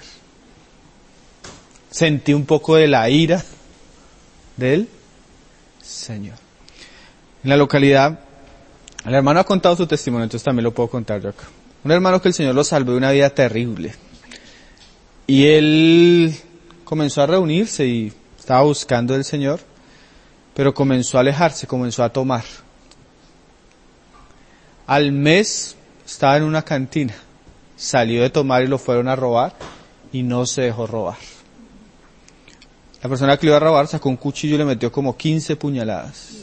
Sentí un poco de la ira del Señor. En la localidad, el hermano ha contado su testimonio, entonces también lo puedo contar yo acá. Un hermano que el Señor lo salvó de una vida terrible. Y él comenzó a reunirse y estaba buscando al Señor, pero comenzó a alejarse, comenzó a tomar. Al mes estaba en una cantina, salió de tomar y lo fueron a robar y no se dejó robar. La persona que lo iba a robar sacó un cuchillo y le metió como quince puñaladas.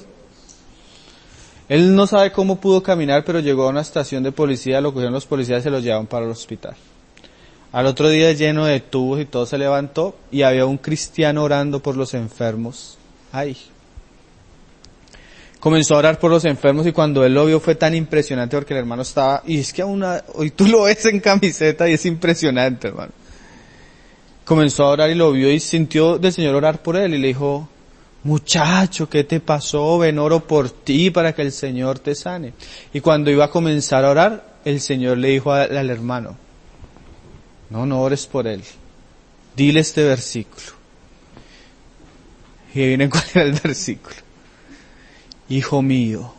Él no sabe cómo pudo caminar, pero llegó a una estación de policía, lo cogieron los policías y se lo llevaron para el hospital. Al otro día, lleno de tubos y todo, se levantó y había un cristiano orando por los enfermos. Ay. Comenzó a orar por los enfermos y cuando él lo vio fue tan impresionante porque el hermano estaba, y es que aún hoy tú lo ves en camiseta y es impresionante, hermano. Comenzó a orar y lo vio y sintió del Señor orar por él y le dijo, muchacho, ¿qué te pasó? Ven, oro por ti para que el Señor te sane. Y cuando iba a comenzar a orar, el Señor le dijo al, al hermano, no, no ores por él. Dile este versículo. Y viene cuál era el versículo. Hijo mío,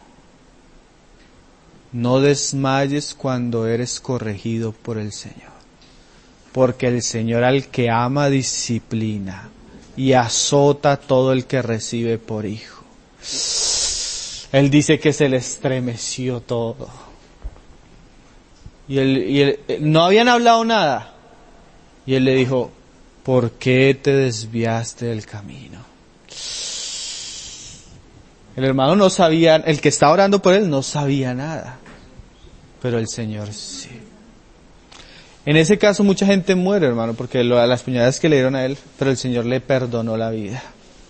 no desmayes cuando eres corregido por el Señor, porque el Señor al que ama disciplina y azota a todo el que recibe por hijo. Él dice que se le estremeció todo. Y él, y él, no habían hablado nada. Y él le dijo, ¿por qué te desviaste del camino? El hermano no sabía, el que estaba orando por él no sabía nada, pero el Señor sí. En ese caso mucha gente muere, hermano, porque lo, las puñaladas que le dieron a él, pero el Señor le perdonó la vida.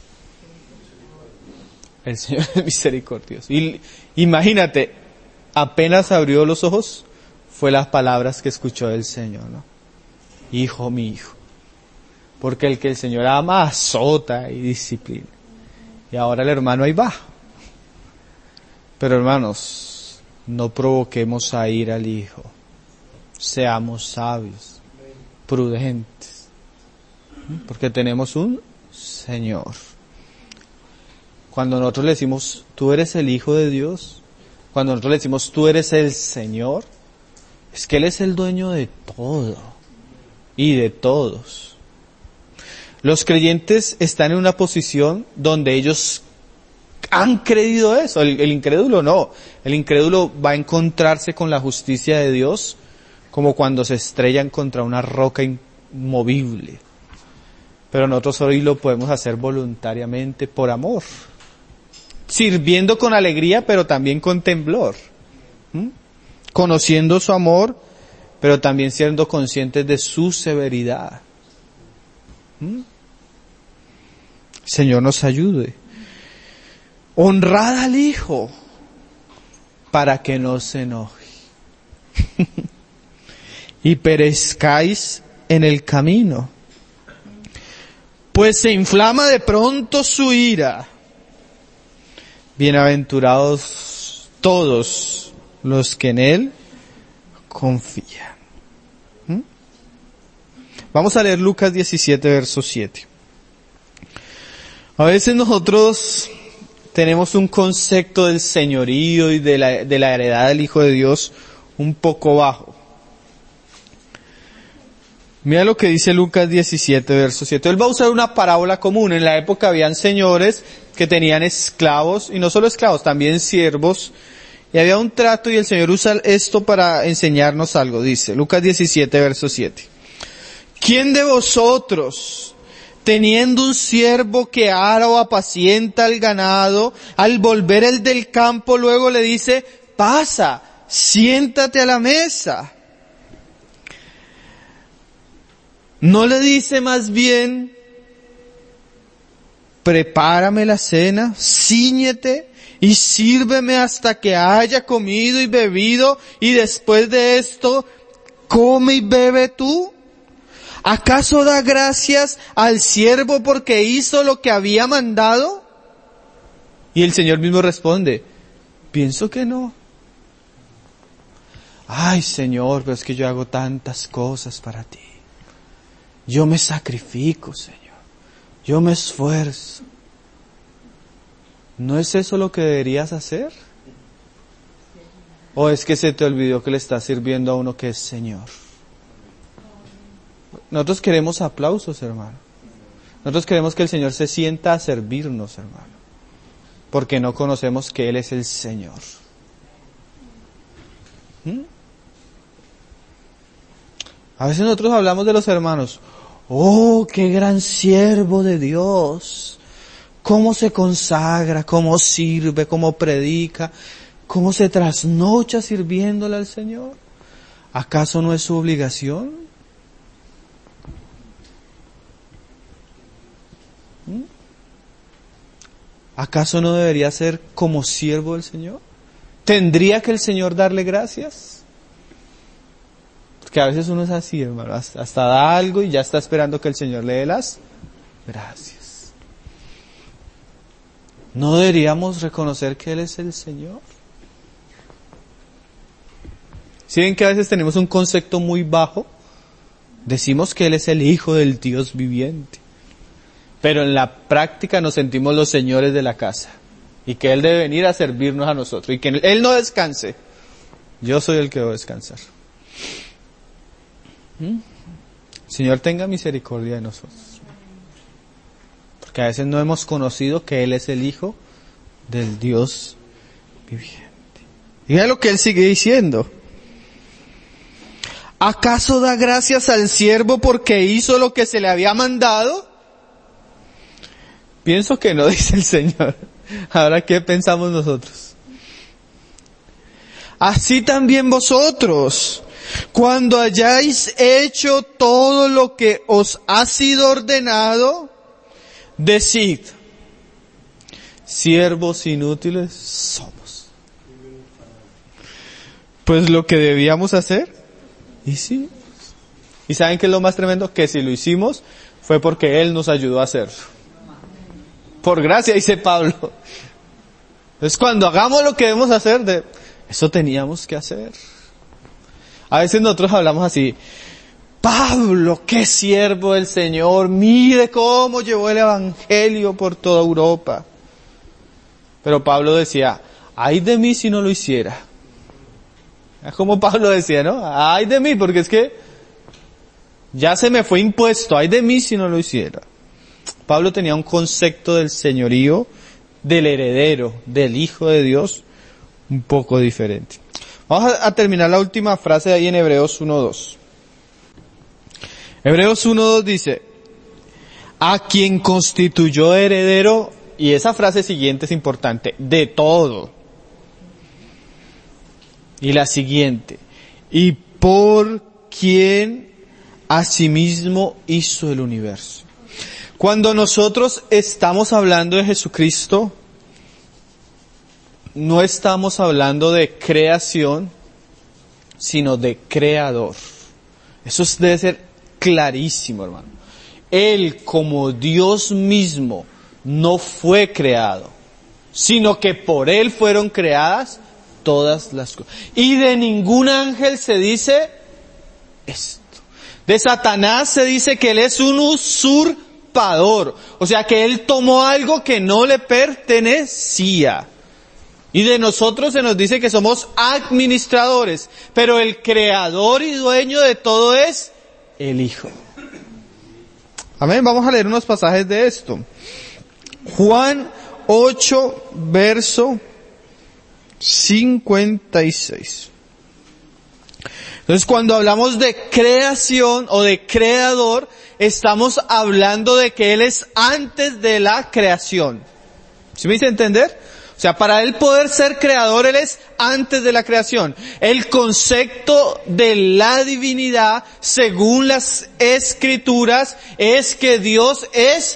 El Señor es misericordioso. Y imagínate, apenas abrió los ojos, fue las palabras que escuchó del Señor, ¿no? Hijo mío, porque el que el Señor ama azota y disciplina. Y ahora el hermano ahí va. Pero hermanos, no provoquemos a ir al Hijo. Seamos sabios, prudentes. Porque tenemos un Señor. Cuando nosotros le decimos, tú eres el Hijo de Dios, cuando nosotros le decimos, tú eres el Señor, es que Él es el dueño de todo y de todos. Los creyentes están en una posición donde ellos han creído eso. El, el incrédulo no. El incrédulo va a encontrarse con la justicia de Dios como cuando se estrellan contra una roca inmovible. Pero nosotros hoy lo podemos hacer voluntariamente por amor. Sirviendo con alegría, pero también con temblor. ¿Mm? Conociendo su amor, pero también siendo conscientes de su severidad. ¿Mm? Señor nos ayude. Honrad al Hijo para que no se enoje y perezcáis en el camino, pues se inflama de pronto su ira. Bienaventurados todos los que en Él confían. ¿Mm? Vamos a leer Lucas diecisiete, verso siete. A veces nosotros tenemos un concepto del señorío y de la, de la heredad del Hijo de Dios un poco bajo. Mira lo que dice Lucas diecisiete, verso siete. Él va a usar una parábola común. En la época habían señores que tenían esclavos, y no solo esclavos, también siervos, y había un trato, y el Señor usa esto para enseñarnos algo. Dice Lucas diecisiete, verso siete. ¿Quién de vosotros, teniendo un siervo que ara o apacienta al ganado, al volver el del campo luego le dice, pasa, siéntate a la mesa? ¿No le dice más bien, prepárame la cena, cíñete y sírveme hasta que haya comido y bebido, y después de esto, come y bebe tú? ¿Acaso da gracias al siervo porque hizo lo que había mandado? Y el Señor mismo responde, pienso que no. Ay, Señor, pero es que yo hago tantas cosas para ti. Yo me sacrifico, Señor. Yo me esfuerzo. ¿No es eso lo que deberías hacer? ¿O es que se te olvidó que le estás sirviendo a uno que es Señor? Nosotros queremos aplausos, hermano. Nosotros queremos que el Señor se sienta a servirnos, hermano. Porque no conocemos que Él es el Señor. ¿Mm? A veces nosotros hablamos de los hermanos. Oh, qué gran siervo de Dios. Cómo se consagra, cómo sirve, cómo predica, cómo se trasnocha sirviéndole al Señor. ¿Acaso no es su obligación? ¿Mm? ¿Acaso no debería ser como siervo del Señor? ¿Tendría que el Señor darle gracias? Porque a veces uno es así, hermano, hasta, hasta da algo y ya está esperando que el Señor le dé las gracias. ¿No deberíamos reconocer que Él es el Señor? ¿Sí ven que a veces tenemos un concepto muy bajo? Decimos que Él es el Hijo del Dios viviente. Pero en la práctica nos sentimos los señores de la casa. Y que Él debe venir a servirnos a nosotros. Y que Él no descanse. Yo soy el que debo descansar. ¿Mm? Señor, tenga misericordia de nosotros. Porque a veces no hemos conocido que Él es el Hijo del Dios viviente. Y mira lo que Él sigue diciendo. ¿Acaso da gracias al siervo porque hizo lo que se le había mandado? Pienso que no, dice el Señor. Ahora, ¿qué pensamos nosotros? Así también vosotros, cuando hayáis hecho todo lo que os ha sido ordenado, decid, siervos inútiles somos. Pues lo que debíamos hacer, hicimos. ¿Y saben qué es lo más tremendo? Que si lo hicimos, fue porque Él nos ayudó a hacerlo. Por gracia, dice Pablo. Entonces cuando hagamos lo que debemos hacer, de, eso teníamos que hacer. A veces nosotros hablamos así, Pablo, qué siervo del Señor, mire cómo llevó el evangelio por toda Europa. Pero Pablo decía, ay de mí si no lo hiciera. Es como Pablo decía, ¿no? Ay de mí, porque es que ya se me fue impuesto, ay de mí si no lo hiciera. Pablo tenía un concepto del señorío, del heredero, del Hijo de Dios, un poco diferente. Vamos a, a terminar la última frase de ahí en Hebreos uno dos. Hebreos uno dos dice, a quien constituyó heredero, y esa frase siguiente es importante, de todo. Y la siguiente, y por quien asimismo hizo el universo. Cuando nosotros estamos hablando de Jesucristo, no estamos hablando de creación, sino de creador. Eso debe ser clarísimo, hermano. Él, como Dios mismo, no fue creado, sino que por Él fueron creadas todas las cosas. Y de ningún ángel se dice esto. De Satanás se dice que Él es un usurpador. O sea que Él tomó algo que no le pertenecía. Y de nosotros se nos dice que somos administradores. Pero el creador y dueño de todo es el Hijo. Amén. Vamos a leer unos pasajes de esto. Juan ocho, verso cincuenta y seis. Entonces, cuando hablamos de creación o de creador, estamos hablando de que Él es antes de la creación. ¿Sí me hice entender? O sea, para Él poder ser creador, Él es antes de la creación. El concepto de la divinidad, según las Escrituras, es que Dios es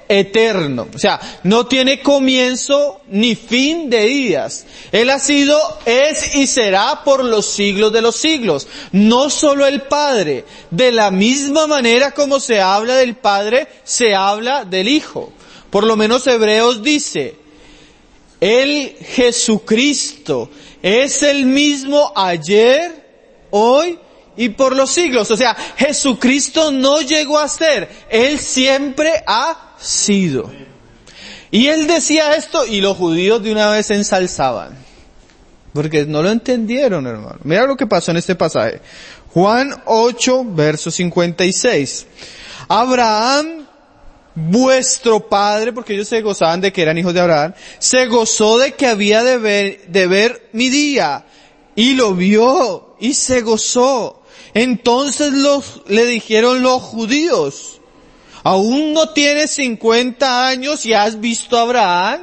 eterno. O sea, no tiene comienzo ni fin de días. Él ha sido, es y será por los siglos de los siglos. No solo el Padre. De la misma manera como se habla del Padre, se habla del Hijo. Por lo menos Hebreos dice, el Jesucristo es el mismo ayer, hoy y por los siglos. O sea, Jesucristo no llegó a ser, Él siempre ha sido. Y Él decía esto y los judíos de una vez se ensalzaban. Porque no lo entendieron, hermano. Mira lo que pasó en este pasaje. Juan ocho, verso cincuenta y seis. Abraham, vuestro padre, porque ellos se gozaban de que eran hijos de Abraham, se gozó de que había de ver, de ver mi día, y lo vio, y se gozó. Entonces los, le dijeron los judíos, ¿aún no tienes cincuenta años y has visto a Abraham?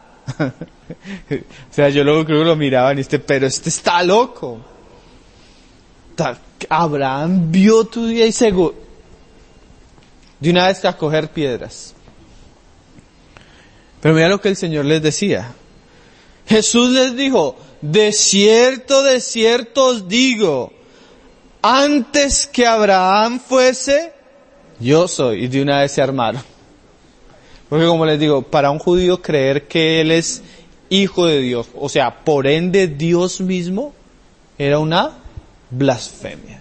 O sea, yo luego creo que lo miraban y este, pero este está loco. Abraham vio tu día y se gozó. De una vez a coger piedras. Pero mira lo que el Señor les decía. Jesús les dijo, de cierto, de cierto os digo, antes que Abraham fuese, yo soy. Y de una vez se armaron. Porque como les digo, para un judío creer que él es hijo de Dios, o sea, por ende Dios mismo, era una blasfemia.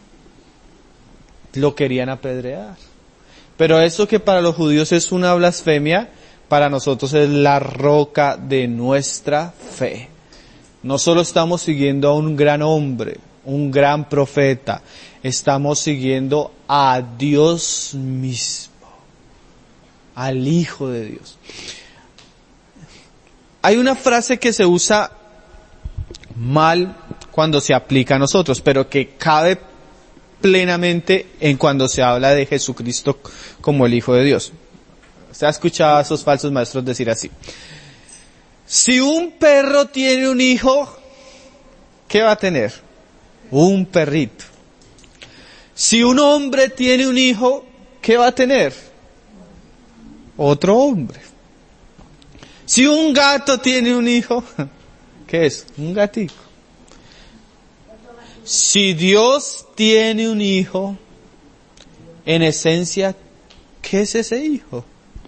Lo querían apedrear. Pero eso que para los judíos es una blasfemia, para nosotros es la roca de nuestra fe. No solo estamos siguiendo a un gran hombre, un gran profeta, estamos siguiendo a Dios mismo, al Hijo de Dios. Hay una frase que se usa mal cuando se aplica a nosotros, pero que cabe plenamente en cuando se habla de Jesucristo como el Hijo de Dios. Usted ha escuchado a esos falsos maestros decir así. Si un perro tiene un hijo, ¿qué va a tener? Un perrito. Si un hombre tiene un hijo, ¿qué va a tener? Otro hombre. Si un gato tiene un hijo, ¿qué es? Un gatito. Si Dios tiene un hijo, en esencia, ¿qué es ese hijo?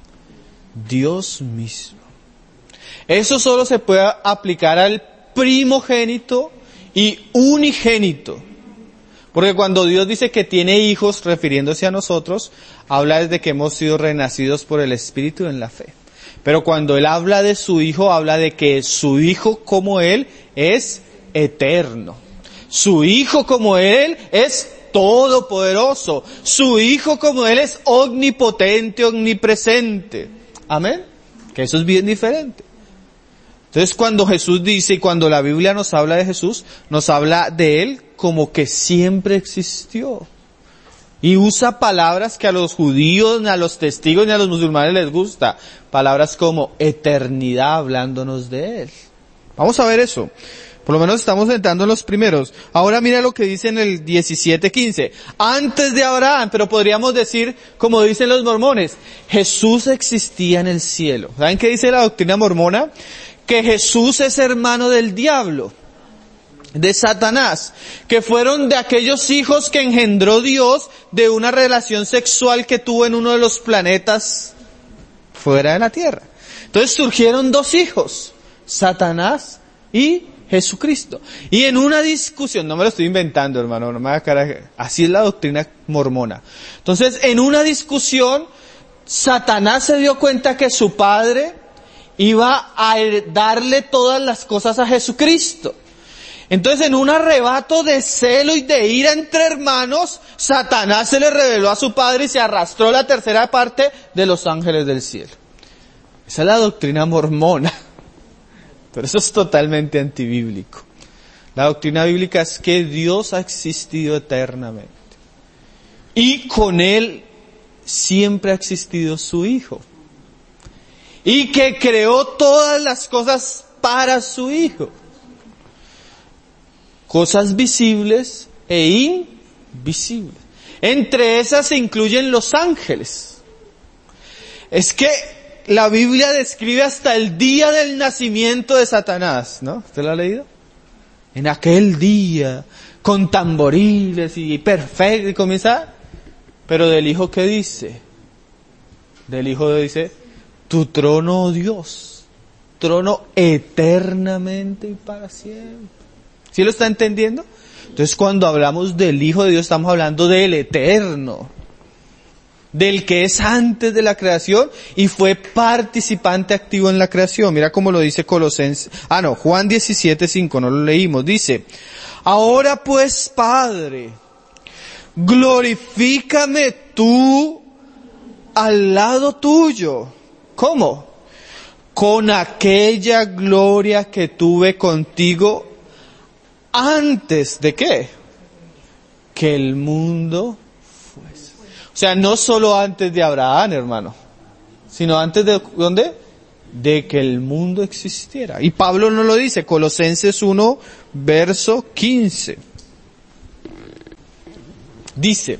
Dios mismo. Eso solo se puede aplicar al primogénito y unigénito. Porque cuando Dios dice que tiene hijos, refiriéndose a nosotros, habla desde que hemos sido renacidos por el Espíritu en la fe. Pero cuando Él habla de su Hijo, habla de que su Hijo como Él es eterno. Su Hijo como Él es todopoderoso. Su Hijo como Él es omnipotente, omnipresente. Amén. Que eso es bien diferente. Entonces cuando Jesús dice y cuando la Biblia nos habla de Jesús, nos habla de Él como que siempre existió. Y usa palabras que a los judíos, ni a los testigos, ni a los musulmanes les gusta. Palabras como eternidad hablándonos de Él. Vamos a ver eso. Por lo menos estamos entrando en los primeros. Ahora mira lo que dice en el diecisiete quince. Antes de Abraham, pero podríamos decir, como dicen los mormones, Jesús existía en el cielo. ¿Saben qué dice la doctrina mormona? Que Jesús es hermano del diablo, de Satanás, que fueron de aquellos hijos que engendró Dios de una relación sexual que tuvo en uno de los planetas fuera de la Tierra. Entonces surgieron dos hijos, Satanás y Jesucristo. Y en una discusión, no me lo estoy inventando, hermano, no me haga cara, así es la doctrina mormona. Entonces, en una discusión, Satanás se dio cuenta que su padre iba a darle todas las cosas a Jesucristo. Entonces, en un arrebato de celo y de ira entre hermanos, Satanás se le reveló a su padre y se arrastró la tercera parte de los ángeles del cielo. Esa es la doctrina mormona. Pero eso es totalmente antibíblico. La doctrina bíblica es que Dios ha existido eternamente. Y con Él siempre ha existido su Hijo. Y que creó todas las cosas para su Hijo. Cosas visibles e invisibles. Entre esas se incluyen los ángeles. Es que la Biblia describe hasta el día del nacimiento de Satanás, ¿no? ¿Usted lo ha leído? En aquel día, con tamboriles y perfecto, y comienza, pero del Hijo, ¿qué dice? Del Hijo dice, tu trono, oh Dios, trono eternamente y para siempre. ¿Sí lo está entendiendo? Entonces cuando hablamos del Hijo de Dios estamos hablando del eterno, del que es antes de la creación y fue participante activo en la creación. Mira cómo lo dice Colosenses, ah no, Juan diecisiete cinco, no lo leímos, dice, ahora pues Padre, glorifícame tú al lado tuyo. ¿Cómo? Con aquella gloria que tuve contigo antes de qué? Que el mundo fuese. O sea, no solo antes de Abraham, hermano, sino antes de, ¿dónde? De que el mundo existiera. Y Pablo no lo dice, Colosenses uno, verso quince. Dice,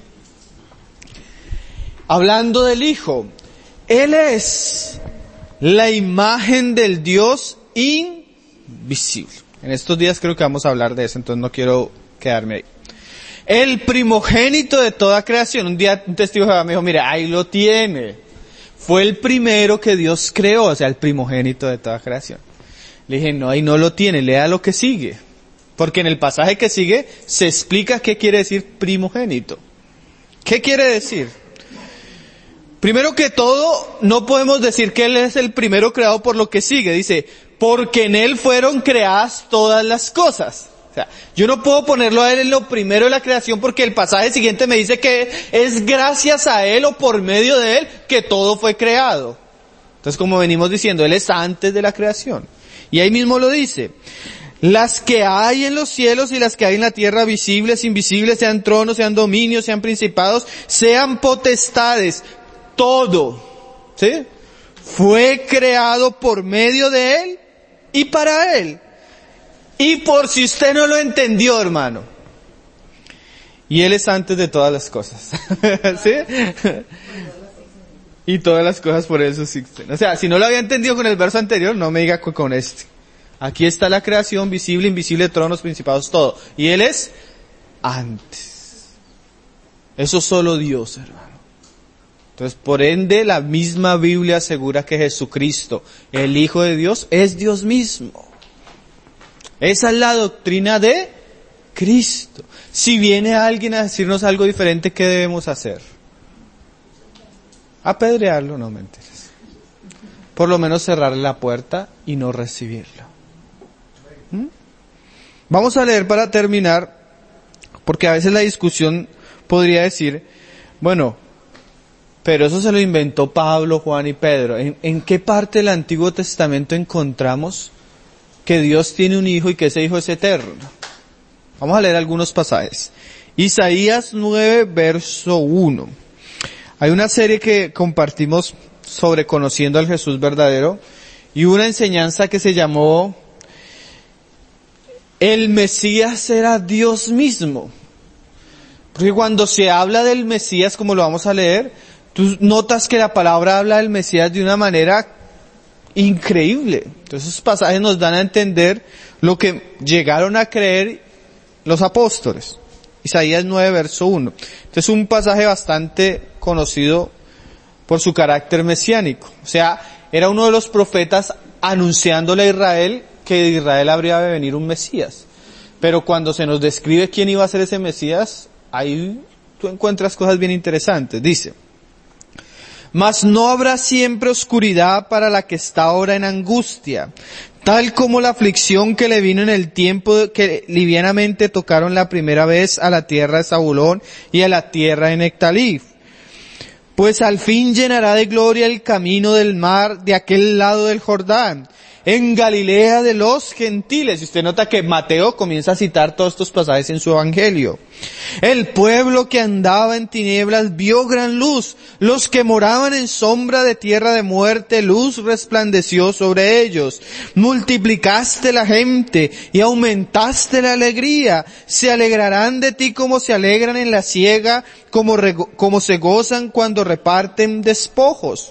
hablando del Hijo, Él es la imagen del Dios invisible. En estos días creo que vamos a hablar de eso, entonces no quiero quedarme ahí. El primogénito de toda creación. Un día un testigo de Jehová me dijo, mira, ahí lo tiene. Fue el primero que Dios creó, o sea, el primogénito de toda creación. Le dije, no, ahí no lo tiene, lea lo que sigue. Porque en el pasaje que sigue se explica qué quiere decir primogénito. ¿Qué quiere decir? Primero que todo, no podemos decir que Él es el primero creado por lo que sigue. Dice, porque en Él fueron creadas todas las cosas. O sea, yo no puedo ponerlo a Él en lo primero de la creación porque el pasaje siguiente me dice que es gracias a Él o por medio de Él que todo fue creado. Entonces, como venimos diciendo, Él es antes de la creación. Y ahí mismo lo dice. Las que hay en los cielos y las que hay en la tierra, visibles, invisibles, sean tronos, sean dominios, sean principados, sean potestades, todo, ¿sí? Fue creado por medio de Él y para Él. Y por si usted no lo entendió, hermano. Y Él es antes de todas las cosas. ¿Sí? Y todas las cosas por Él subsisten. O sea, si no lo había entendido con el verso anterior, no me diga con este. Aquí está la creación, visible, invisible, tronos, principados, todo. Y Él es antes. Eso solo Dios, hermano. Entonces, por ende, la misma Biblia asegura que Jesucristo, el Hijo de Dios, es Dios mismo. Esa es la doctrina de Cristo. Si viene alguien a decirnos algo diferente, ¿qué debemos hacer? Apedrearlo, no mentiras. Por lo menos cerrarle la puerta y no recibirlo. ¿Mm? Vamos a leer para terminar, porque a veces la discusión podría decir, bueno, pero eso se lo inventó Pablo, Juan y Pedro. ¿En, en qué parte del Antiguo Testamento encontramos que Dios tiene un hijo y que ese hijo es eterno? Vamos a leer algunos pasajes. Isaías nueve, verso uno. Hay una serie que compartimos sobre conociendo al Jesús verdadero y una enseñanza que se llamó El Mesías era Dios mismo. Porque cuando se habla del Mesías, como lo vamos a leer, tú notas que la palabra habla del Mesías de una manera increíble. Entonces esos pasajes nos dan a entender lo que llegaron a creer los apóstoles. Isaías nueve, verso uno. Este es un pasaje bastante conocido por su carácter mesiánico. O sea, era uno de los profetas anunciándole a Israel que de Israel habría de venir un Mesías. Pero cuando se nos describe quién iba a ser ese Mesías, ahí tú encuentras cosas bien interesantes. Dice, mas no habrá siempre oscuridad para la que está ahora en angustia, tal como la aflicción que le vino en el tiempo que livianamente tocaron la primera vez a la tierra de Zabulón y a la tierra de Nectalí. Pues al fin llenará de gloria el camino del mar de aquel lado del Jordán, en Galilea de los gentiles. Y usted nota que Mateo comienza a citar todos estos pasajes en su evangelio. El pueblo que andaba en tinieblas vio gran luz. Los que moraban en sombra de tierra de muerte, luz resplandeció sobre ellos. Multiplicaste la gente y aumentaste la alegría. Se alegrarán de ti como se alegran en la siega, como, rego- como se gozan cuando reparten despojos.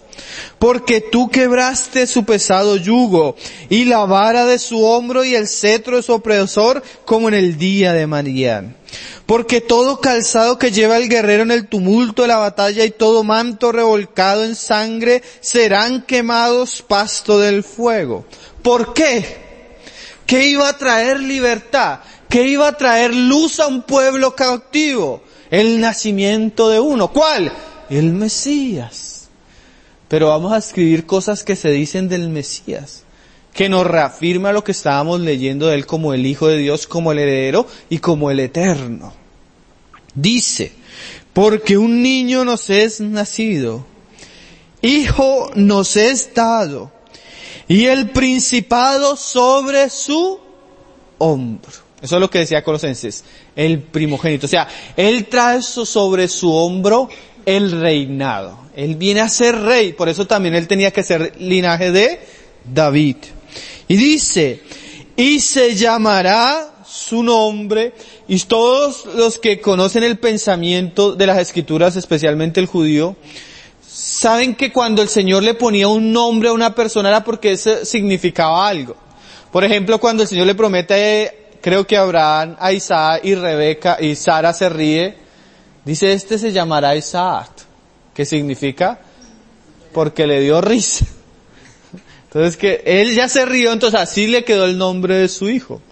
Porque tú quebraste su pesado yugo, y la vara de su hombro y el cetro de su opresor, como en el día de Madián. Porque todo calzado que lleva el guerrero en el tumulto de la batalla y todo manto revolcado en sangre serán quemados pasto del fuego. ¿Por qué? ¿Qué iba a traer libertad? ¿Qué iba a traer luz a un pueblo cautivo? El nacimiento de uno. ¿Cuál? El Mesías. Pero vamos a escribir cosas que se dicen del Mesías, que nos reafirma lo que estábamos leyendo de él como el Hijo de Dios, como el heredero y como el eterno. Dice, porque un niño nos es nacido, hijo nos es dado, y el principado sobre su hombro. Eso es lo que decía Colosenses, el primogénito. O sea, él trae sobre su hombro el reinado. Él viene a ser rey, por eso también él tenía que ser linaje de David. Y dice, y se llamará su nombre, y todos los que conocen el pensamiento de las Escrituras, especialmente el judío, saben que cuando el Señor le ponía un nombre a una persona era porque eso significaba algo. Por ejemplo, cuando el Señor le promete, creo que Abraham, a Isaac y Rebeca, y Sara se ríe, dice, este se llamará Isaac, que significa porque le dio risa. Entonces que él ya se rió, entonces así le quedó el nombre de su hijo.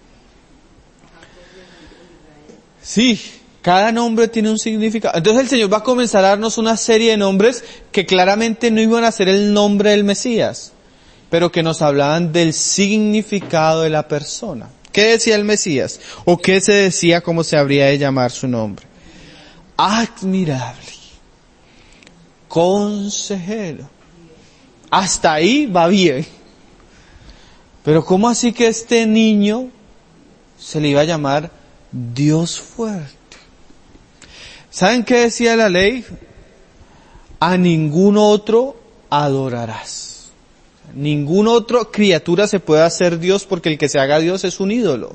Sí, cada nombre tiene un significado. Entonces el Señor va a comenzar a darnos una serie de nombres que claramente no iban a ser el nombre del Mesías, pero que nos hablaban del significado de la persona. ¿Qué decía el Mesías? ¿O qué se decía cómo se habría de llamar su nombre? Admirable, consejero. Hasta ahí va bien. Pero ¿cómo así que este niño se le iba a llamar Dios fuerte? ¿Saben qué decía la ley? A ningún otro adorarás. Ningún otro criatura se puede hacer Dios, porque el que se haga Dios es un ídolo.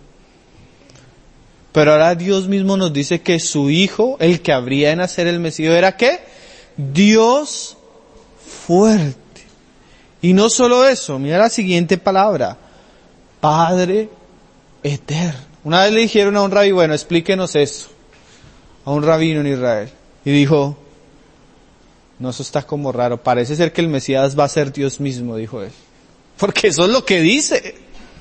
Pero ahora Dios mismo nos dice que su hijo, el que habría de nacer el Mesías, era ¿qué? Dios fuerte. Y no solo eso, mira la siguiente palabra, Padre eterno. Una vez le dijeron a un rabí, bueno, explíquenos eso, a un rabino en Israel. Y dijo, no, eso está como raro, parece ser que el Mesías va a ser Dios mismo, dijo él. Porque eso es lo que dice.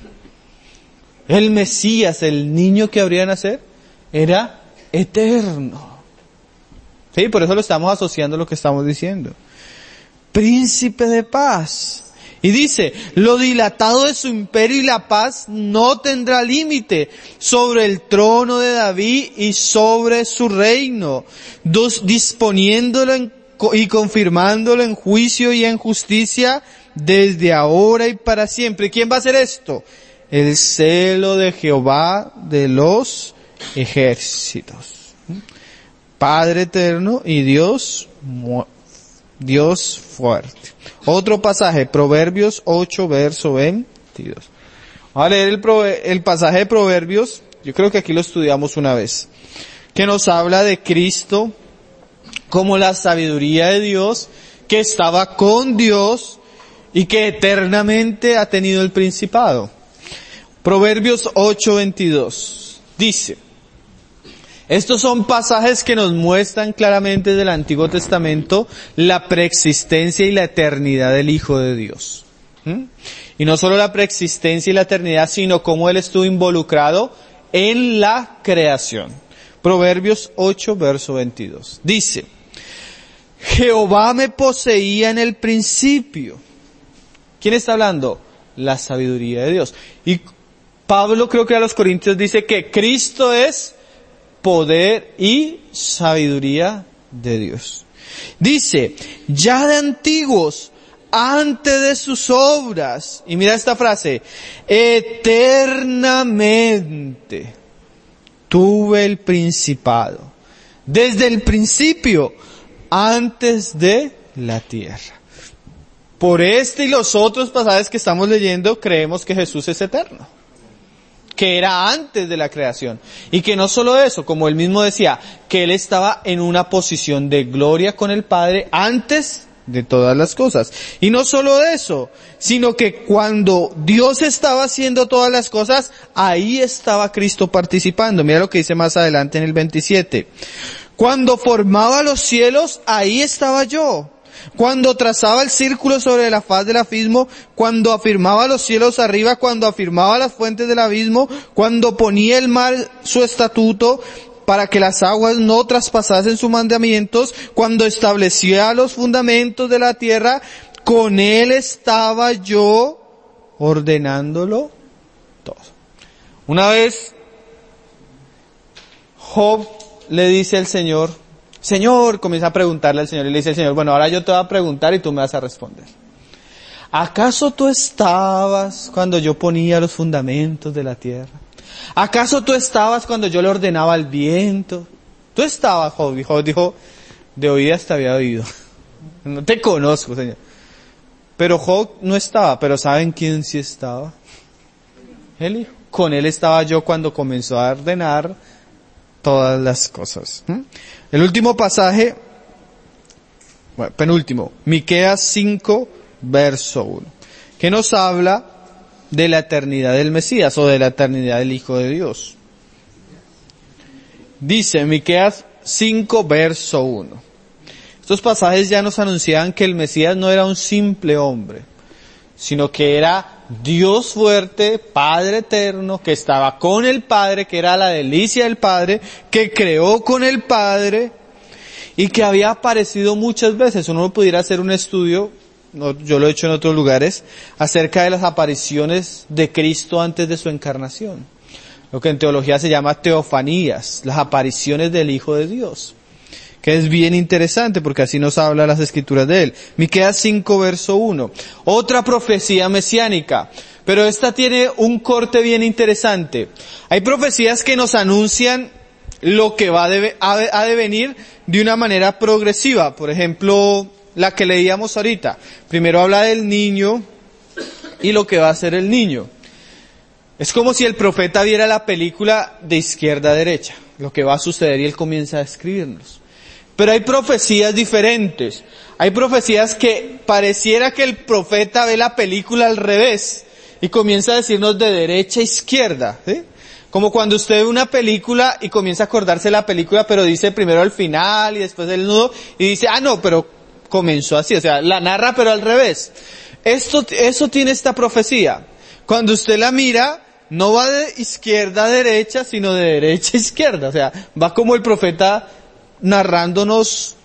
El Mesías, el niño que habría de nacer, era eterno. Sí, por eso lo estamos asociando a lo que estamos diciendo. Príncipe de paz. Y dice, lo dilatado de su imperio y la paz no tendrá límite sobre el trono de David y sobre su reino, dos, disponiéndolo en, y confirmándolo en juicio y en justicia desde ahora y para siempre. ¿Quién va a hacer esto? El celo de Jehová de los ejércitos. Padre eterno y Dios, Dios fuerte. Otro pasaje, Proverbios ocho, verso veintidós. Vamos a leer el, el pasaje de Proverbios, yo creo que aquí lo estudiamos una vez, que nos habla de Cristo como la sabiduría de Dios, que estaba con Dios y que eternamente ha tenido el principado. Proverbios ocho, veintidós. Dice, estos son pasajes que nos muestran claramente del Antiguo Testamento la preexistencia y la eternidad del Hijo de Dios. ¿Mm? Y no solo la preexistencia y la eternidad, sino cómo Él estuvo involucrado en la creación. Proverbios ocho, verso veintidós. Dice, Jehová me poseía en el principio. ¿Quién está hablando? La sabiduría de Dios. Y Pablo, creo que a los Corintios, dice que Cristo es poder y sabiduría de Dios. Dice, ya de antiguos, antes de sus obras, y mira esta frase, eternamente tuve el principado, desde el principio, antes de la tierra. Por este y los otros pasajes que estamos leyendo, creemos que Jesús es eterno, que era antes de la creación. Y que no solo eso, como él mismo decía, que él estaba en una posición de gloria con el Padre antes de todas las cosas. Y no solo eso, sino que cuando Dios estaba haciendo todas las cosas, ahí estaba Cristo participando. Mira lo que dice más adelante en el veintisiete. Cuando formaba los cielos, ahí estaba yo. Cuando trazaba el círculo sobre la faz del abismo, cuando afirmaba los cielos arriba, cuando afirmaba las fuentes del abismo, cuando ponía el mar su estatuto, para que las aguas no traspasasen sus mandamientos, cuando establecía los fundamentos de la tierra, con él estaba yo ordenándolo todo. Una vez Job le dice al Señor, Señor, comienza a preguntarle al Señor, y le dice al Señor, bueno, ahora yo te voy a preguntar y tú me vas a responder. ¿Acaso tú estabas cuando yo ponía los fundamentos de la tierra? ¿Acaso tú estabas cuando yo le ordenaba al viento? Tú estabas, Job. Y Job dijo, de oídas te había oído. No te conozco, Señor. Pero Job no estaba, pero ¿saben quién sí estaba? El Hijo. Con él estaba yo cuando comenzó a ordenar todas las cosas. ¿Mm? El último pasaje, bueno, penúltimo, Miqueas cinco, verso uno, que nos habla de la eternidad del Mesías o de la eternidad del Hijo de Dios. Dice Miqueas cinco, verso uno. Estos pasajes ya nos anunciaban que el Mesías no era un simple hombre, sino que era Dios fuerte, Padre eterno, que estaba con el Padre, que era la delicia del Padre, que creó con el Padre y que había aparecido muchas veces. Uno pudiera hacer un estudio, no, yo lo he hecho en otros lugares, acerca de las apariciones de Cristo antes de su encarnación. Lo que en teología se llama teofanías, las apariciones del Hijo de Dios. Que es bien interesante porque así nos habla las escrituras de él. Miqueas cinco, verso uno. Otra profecía mesiánica, pero esta tiene un corte bien interesante. Hay profecías que nos anuncian lo que va a, de, a, a devenir de una manera progresiva. Por ejemplo, la que leíamos ahorita. Primero habla del niño y lo que va a hacer el niño. Es como si el profeta viera la película de izquierda a derecha, lo que va a suceder, y él comienza a escribirnos. Pero hay profecías diferentes. Hay profecías que pareciera que el profeta ve la película al revés y comienza a decirnos de derecha a izquierda, ¿sí? Como cuando usted ve una película y comienza a acordarse de la película, pero dice primero el final y después el nudo, y dice, ah no, pero comenzó así, o sea, la narra pero al revés. Esto, eso tiene esta profecía. Cuando usted la mira, no va de izquierda a derecha, sino de derecha a izquierda, o sea, va como el profeta narrándonos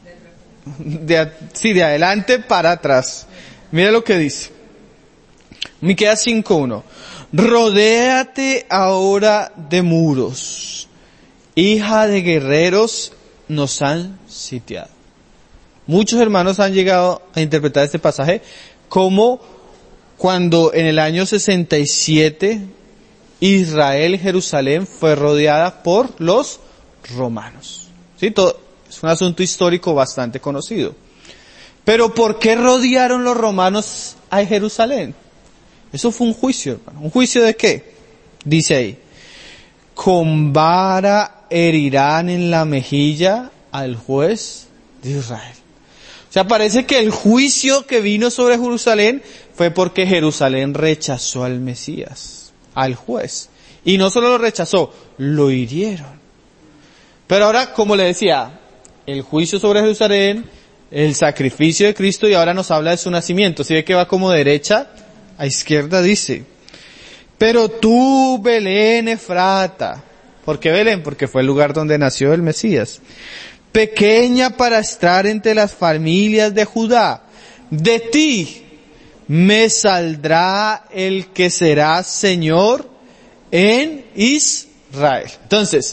de, sí, de adelante para atrás. Mira lo que dice. Miqueas cinco uno. Rodéate ahora de muros, hija de guerreros nos han sitiado. Muchos hermanos han llegado a interpretar este pasaje como cuando en el año sesenta y siete Israel, Jerusalén, fue rodeada por los romanos. Sí, todo, es un asunto histórico bastante conocido. Pero ¿por qué rodearon los romanos a Jerusalén? Eso fue un juicio, hermano. ¿Un juicio de qué? Dice ahí, con vara herirán en la mejilla al juez de Israel. O sea, parece que el juicio que vino sobre Jerusalén fue porque Jerusalén rechazó al Mesías, al juez. Y no solo lo rechazó, lo hirieron. Pero ahora, como le decía, el juicio sobre Jerusalén, el sacrificio de Cristo, y ahora nos habla de su nacimiento. ¿Sí ve que va como derecha a izquierda? Dice, pero tú, Belén Efrata. ¿Por qué Belén? Porque fue el lugar donde nació el Mesías. Pequeña para estar entre las familias de Judá, de ti me saldrá el que será Señor en Israel. Entonces,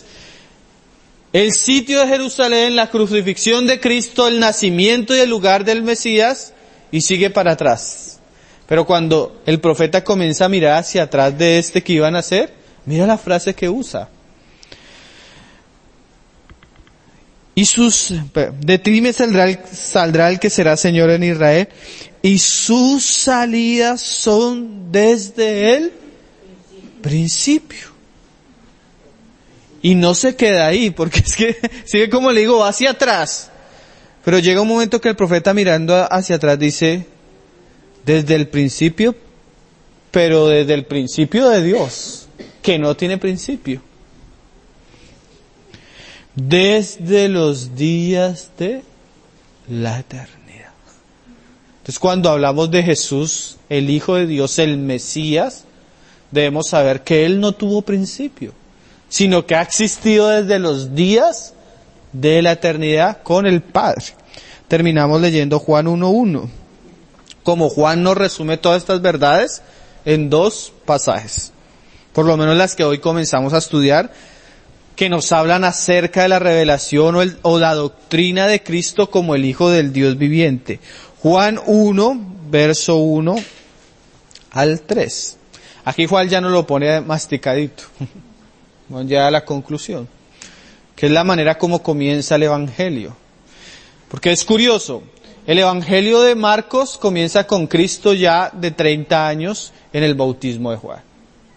el sitio de Jerusalén, la crucifixión de Cristo, el nacimiento y el lugar del Mesías, y sigue para atrás. Pero cuando el profeta comienza a mirar hacia atrás de este que iban a hacer, mira la frase que usa. Y sus, de ti me saldrá el, saldrá el que será Señor en Israel, y sus salidas son desde el principio. Y no se queda ahí, porque es que, sigue como le digo, va hacia atrás. Pero llega un momento que el profeta mirando hacia atrás dice, desde el principio, pero desde el principio de Dios, que no tiene principio. Desde los días de la eternidad. Entonces cuando hablamos de Jesús, el Hijo de Dios, el Mesías, debemos saber que Él no tuvo principio, sino que ha existido desde los días de la eternidad con el Padre. Terminamos leyendo Juan uno uno. Como Juan nos resume todas estas verdades en dos pasajes, por lo menos las que hoy comenzamos a estudiar, que nos hablan acerca de la revelación o, el, o la doctrina de Cristo como el Hijo del Dios viviente. Juan uno, verso uno al tres. Aquí Juan ya nos lo pone masticadito. Vamos ya a la conclusión, que es la manera como comienza el Evangelio. Porque es curioso, el Evangelio de Marcos comienza con Cristo ya de treinta años en el bautismo de Juan.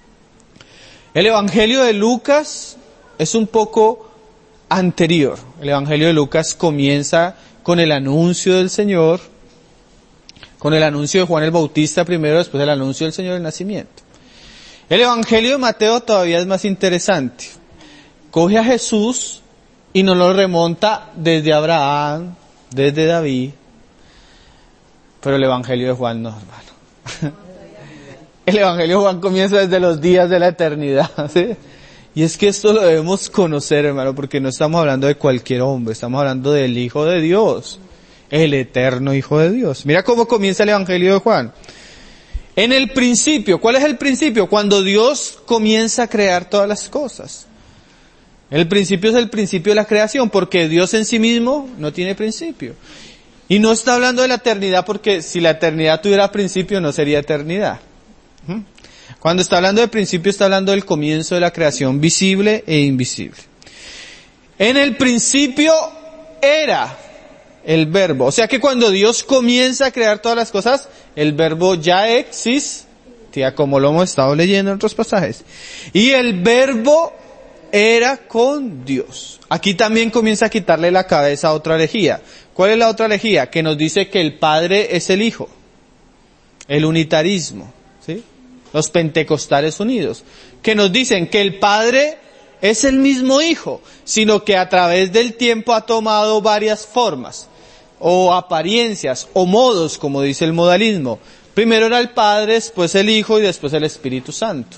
El Evangelio de Lucas es un poco anterior. El Evangelio de Lucas comienza con el anuncio del Señor, con el anuncio de Juan el Bautista primero, después el anuncio del Señor del nacimiento. El Evangelio de Mateo todavía es más interesante. Coge a Jesús y nos lo remonta desde Abraham, desde David. Pero el Evangelio de Juan no, hermano. El Evangelio de Juan comienza desde los días de la eternidad, ¿sí? Y es que esto lo debemos conocer, hermano, porque no estamos hablando de cualquier hombre, estamos hablando del Hijo de Dios, el eterno Hijo de Dios. Mira cómo comienza el Evangelio de Juan. En el principio, ¿cuál es el principio? Cuando Dios comienza a crear todas las cosas. El principio es el principio de la creación, porque Dios en sí mismo no tiene principio. Y no está hablando de la eternidad, porque si la eternidad tuviera principio no sería eternidad. ¿Mm? Cuando está hablando de principio, está hablando del comienzo de la creación visible e invisible. En el principio era el verbo. O sea que cuando Dios comienza a crear todas las cosas, el verbo ya existía, como lo hemos estado leyendo en otros pasajes. Y el verbo era con Dios. Aquí también comienza a quitarle la cabeza a otra herejía. ¿Cuál es la otra herejía? Que nos dice que el Padre es el Hijo. El unitarismo, ¿sí? Los pentecostales unidos, que nos dicen que el Padre es el mismo Hijo, sino que a través del tiempo ha tomado varias formas, o apariencias, o modos, como dice el modalismo. Primero era el Padre, después el Hijo y después el Espíritu Santo.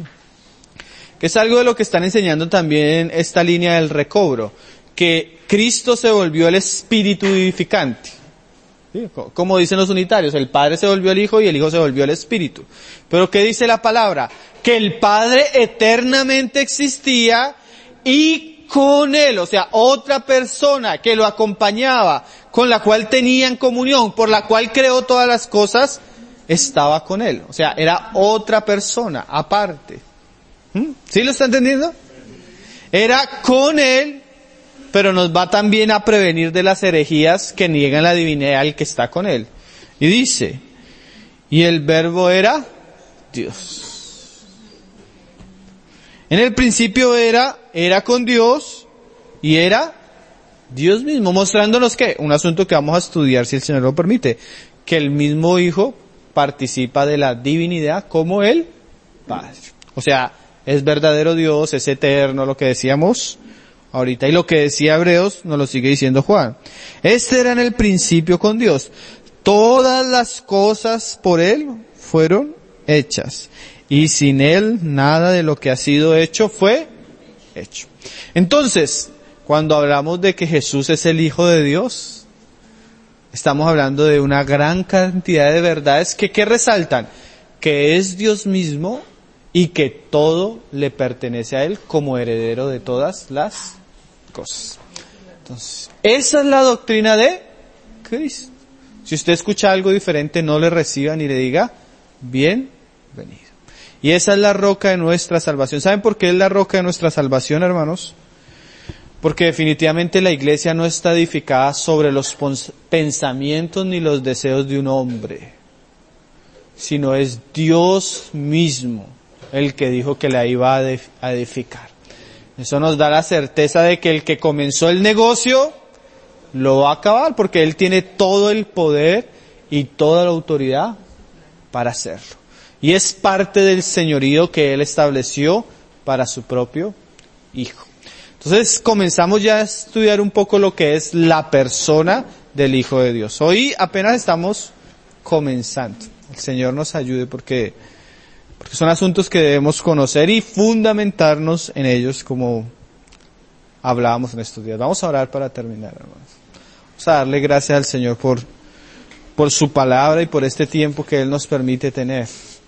Que es algo de lo que están enseñando también esta línea del recobro, que Cristo se volvió el Espíritu vivificante. ¿Sí? Como dicen los unitarios, el Padre se volvió el Hijo y el Hijo se volvió el Espíritu. Pero ¿qué dice la palabra? Que el Padre eternamente existía y con Él, o sea, otra persona que lo acompañaba, con la cual tenían comunión, por la cual creó todas las cosas, estaba con Él. O sea, era otra persona, aparte. ¿Mm? ¿Sí lo está entendiendo? Era con Él, pero nos va también a prevenir de las herejías que niegan la divinidad al que está con Él. Y dice, y el verbo era Dios. En el principio era, era con Dios y era Dios mismo, mostrándonos que, un asunto que vamos a estudiar si el Señor lo permite, que el mismo Hijo participa de la divinidad como el Padre. O sea, es verdadero Dios, es eterno, lo que decíamos ahorita, y lo que decía Hebreos nos lo sigue diciendo Juan. Este era en el principio con Dios. Todas las cosas por Él fueron hechas, y sin Él nada de lo que ha sido hecho fue hecho. Entonces, cuando hablamos de que Jesús es el Hijo de Dios, estamos hablando de una gran cantidad de verdades que, ¿qué resaltan? Que es Dios mismo y que todo le pertenece a Él como heredero de todas las cosas. Entonces, esa es la doctrina de Cristo. Si usted escucha algo diferente, no le reciba ni le diga, bienvenido. Y esa es la roca de nuestra salvación. ¿Saben por qué es la roca de nuestra salvación, hermanos? Porque definitivamente la iglesia no está edificada sobre los pensamientos ni los deseos de un hombre, sino es Dios mismo el que dijo que la iba a edificar. Eso nos da la certeza de que el que comenzó el negocio lo va a acabar porque Él tiene todo el poder y toda la autoridad para hacerlo. Y es parte del señorío que Él estableció para su propio Hijo. Entonces comenzamos ya a estudiar un poco lo que es la persona del Hijo de Dios. Hoy apenas estamos comenzando. El Señor nos ayude porque, porque son asuntos que debemos conocer y fundamentarnos en ellos como hablábamos en estos días. Vamos a orar para terminar, hermanos. Vamos a darle gracias al Señor por, por su palabra y por este tiempo que Él nos permite tener.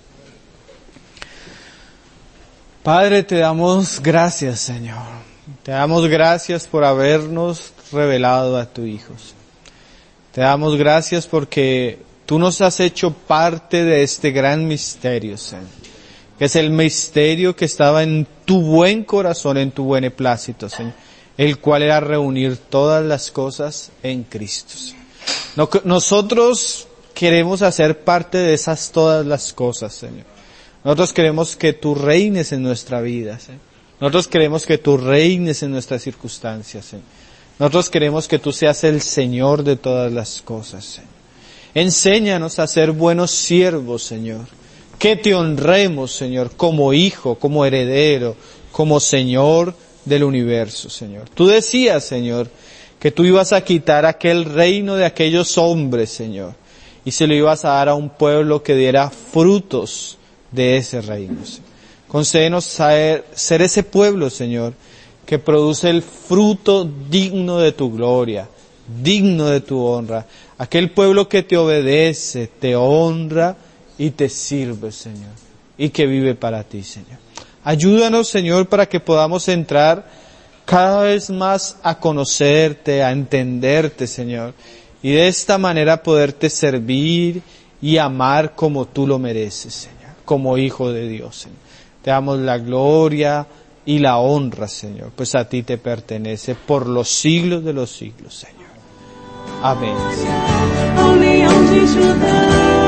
Padre, te damos gracias, Señor. Te damos gracias por habernos revelado a tu Hijo. Te damos gracias porque tú nos has hecho parte de este gran misterio, Señor. Que es el misterio que estaba en tu buen corazón, en tu buen beneplácito, Señor. El cual era reunir todas las cosas en Cristo, Señor. Nosotros queremos hacer parte de esas todas las cosas, Señor. Nosotros queremos que tú reines en nuestra vida, Señor. Nosotros queremos que tú reines en nuestras circunstancias, Señor. Nosotros queremos que tú seas el Señor de todas las cosas, Señor. Enséñanos a ser buenos siervos, Señor. Que te honremos, Señor, como hijo, como heredero, como Señor del universo, Señor. Tú decías, Señor, que tú ibas a quitar aquel reino de aquellos hombres, Señor, y se lo ibas a dar a un pueblo que diera frutos de ese reino, Señor. Concédenos ser, ser ese pueblo, Señor, que produce el fruto digno de tu gloria, digno de tu honra. Aquel pueblo que te obedece, te honra y te sirve, Señor, y que vive para ti, Señor. Ayúdanos, Señor, para que podamos entrar cada vez más a conocerte, a entenderte, Señor, y de esta manera poderte servir y amar como tú lo mereces, Señor, como Hijo de Dios, Señor. Te damos la gloria y la honra, Señor, pues a ti te pertenece por los siglos de los siglos, Señor. Amén.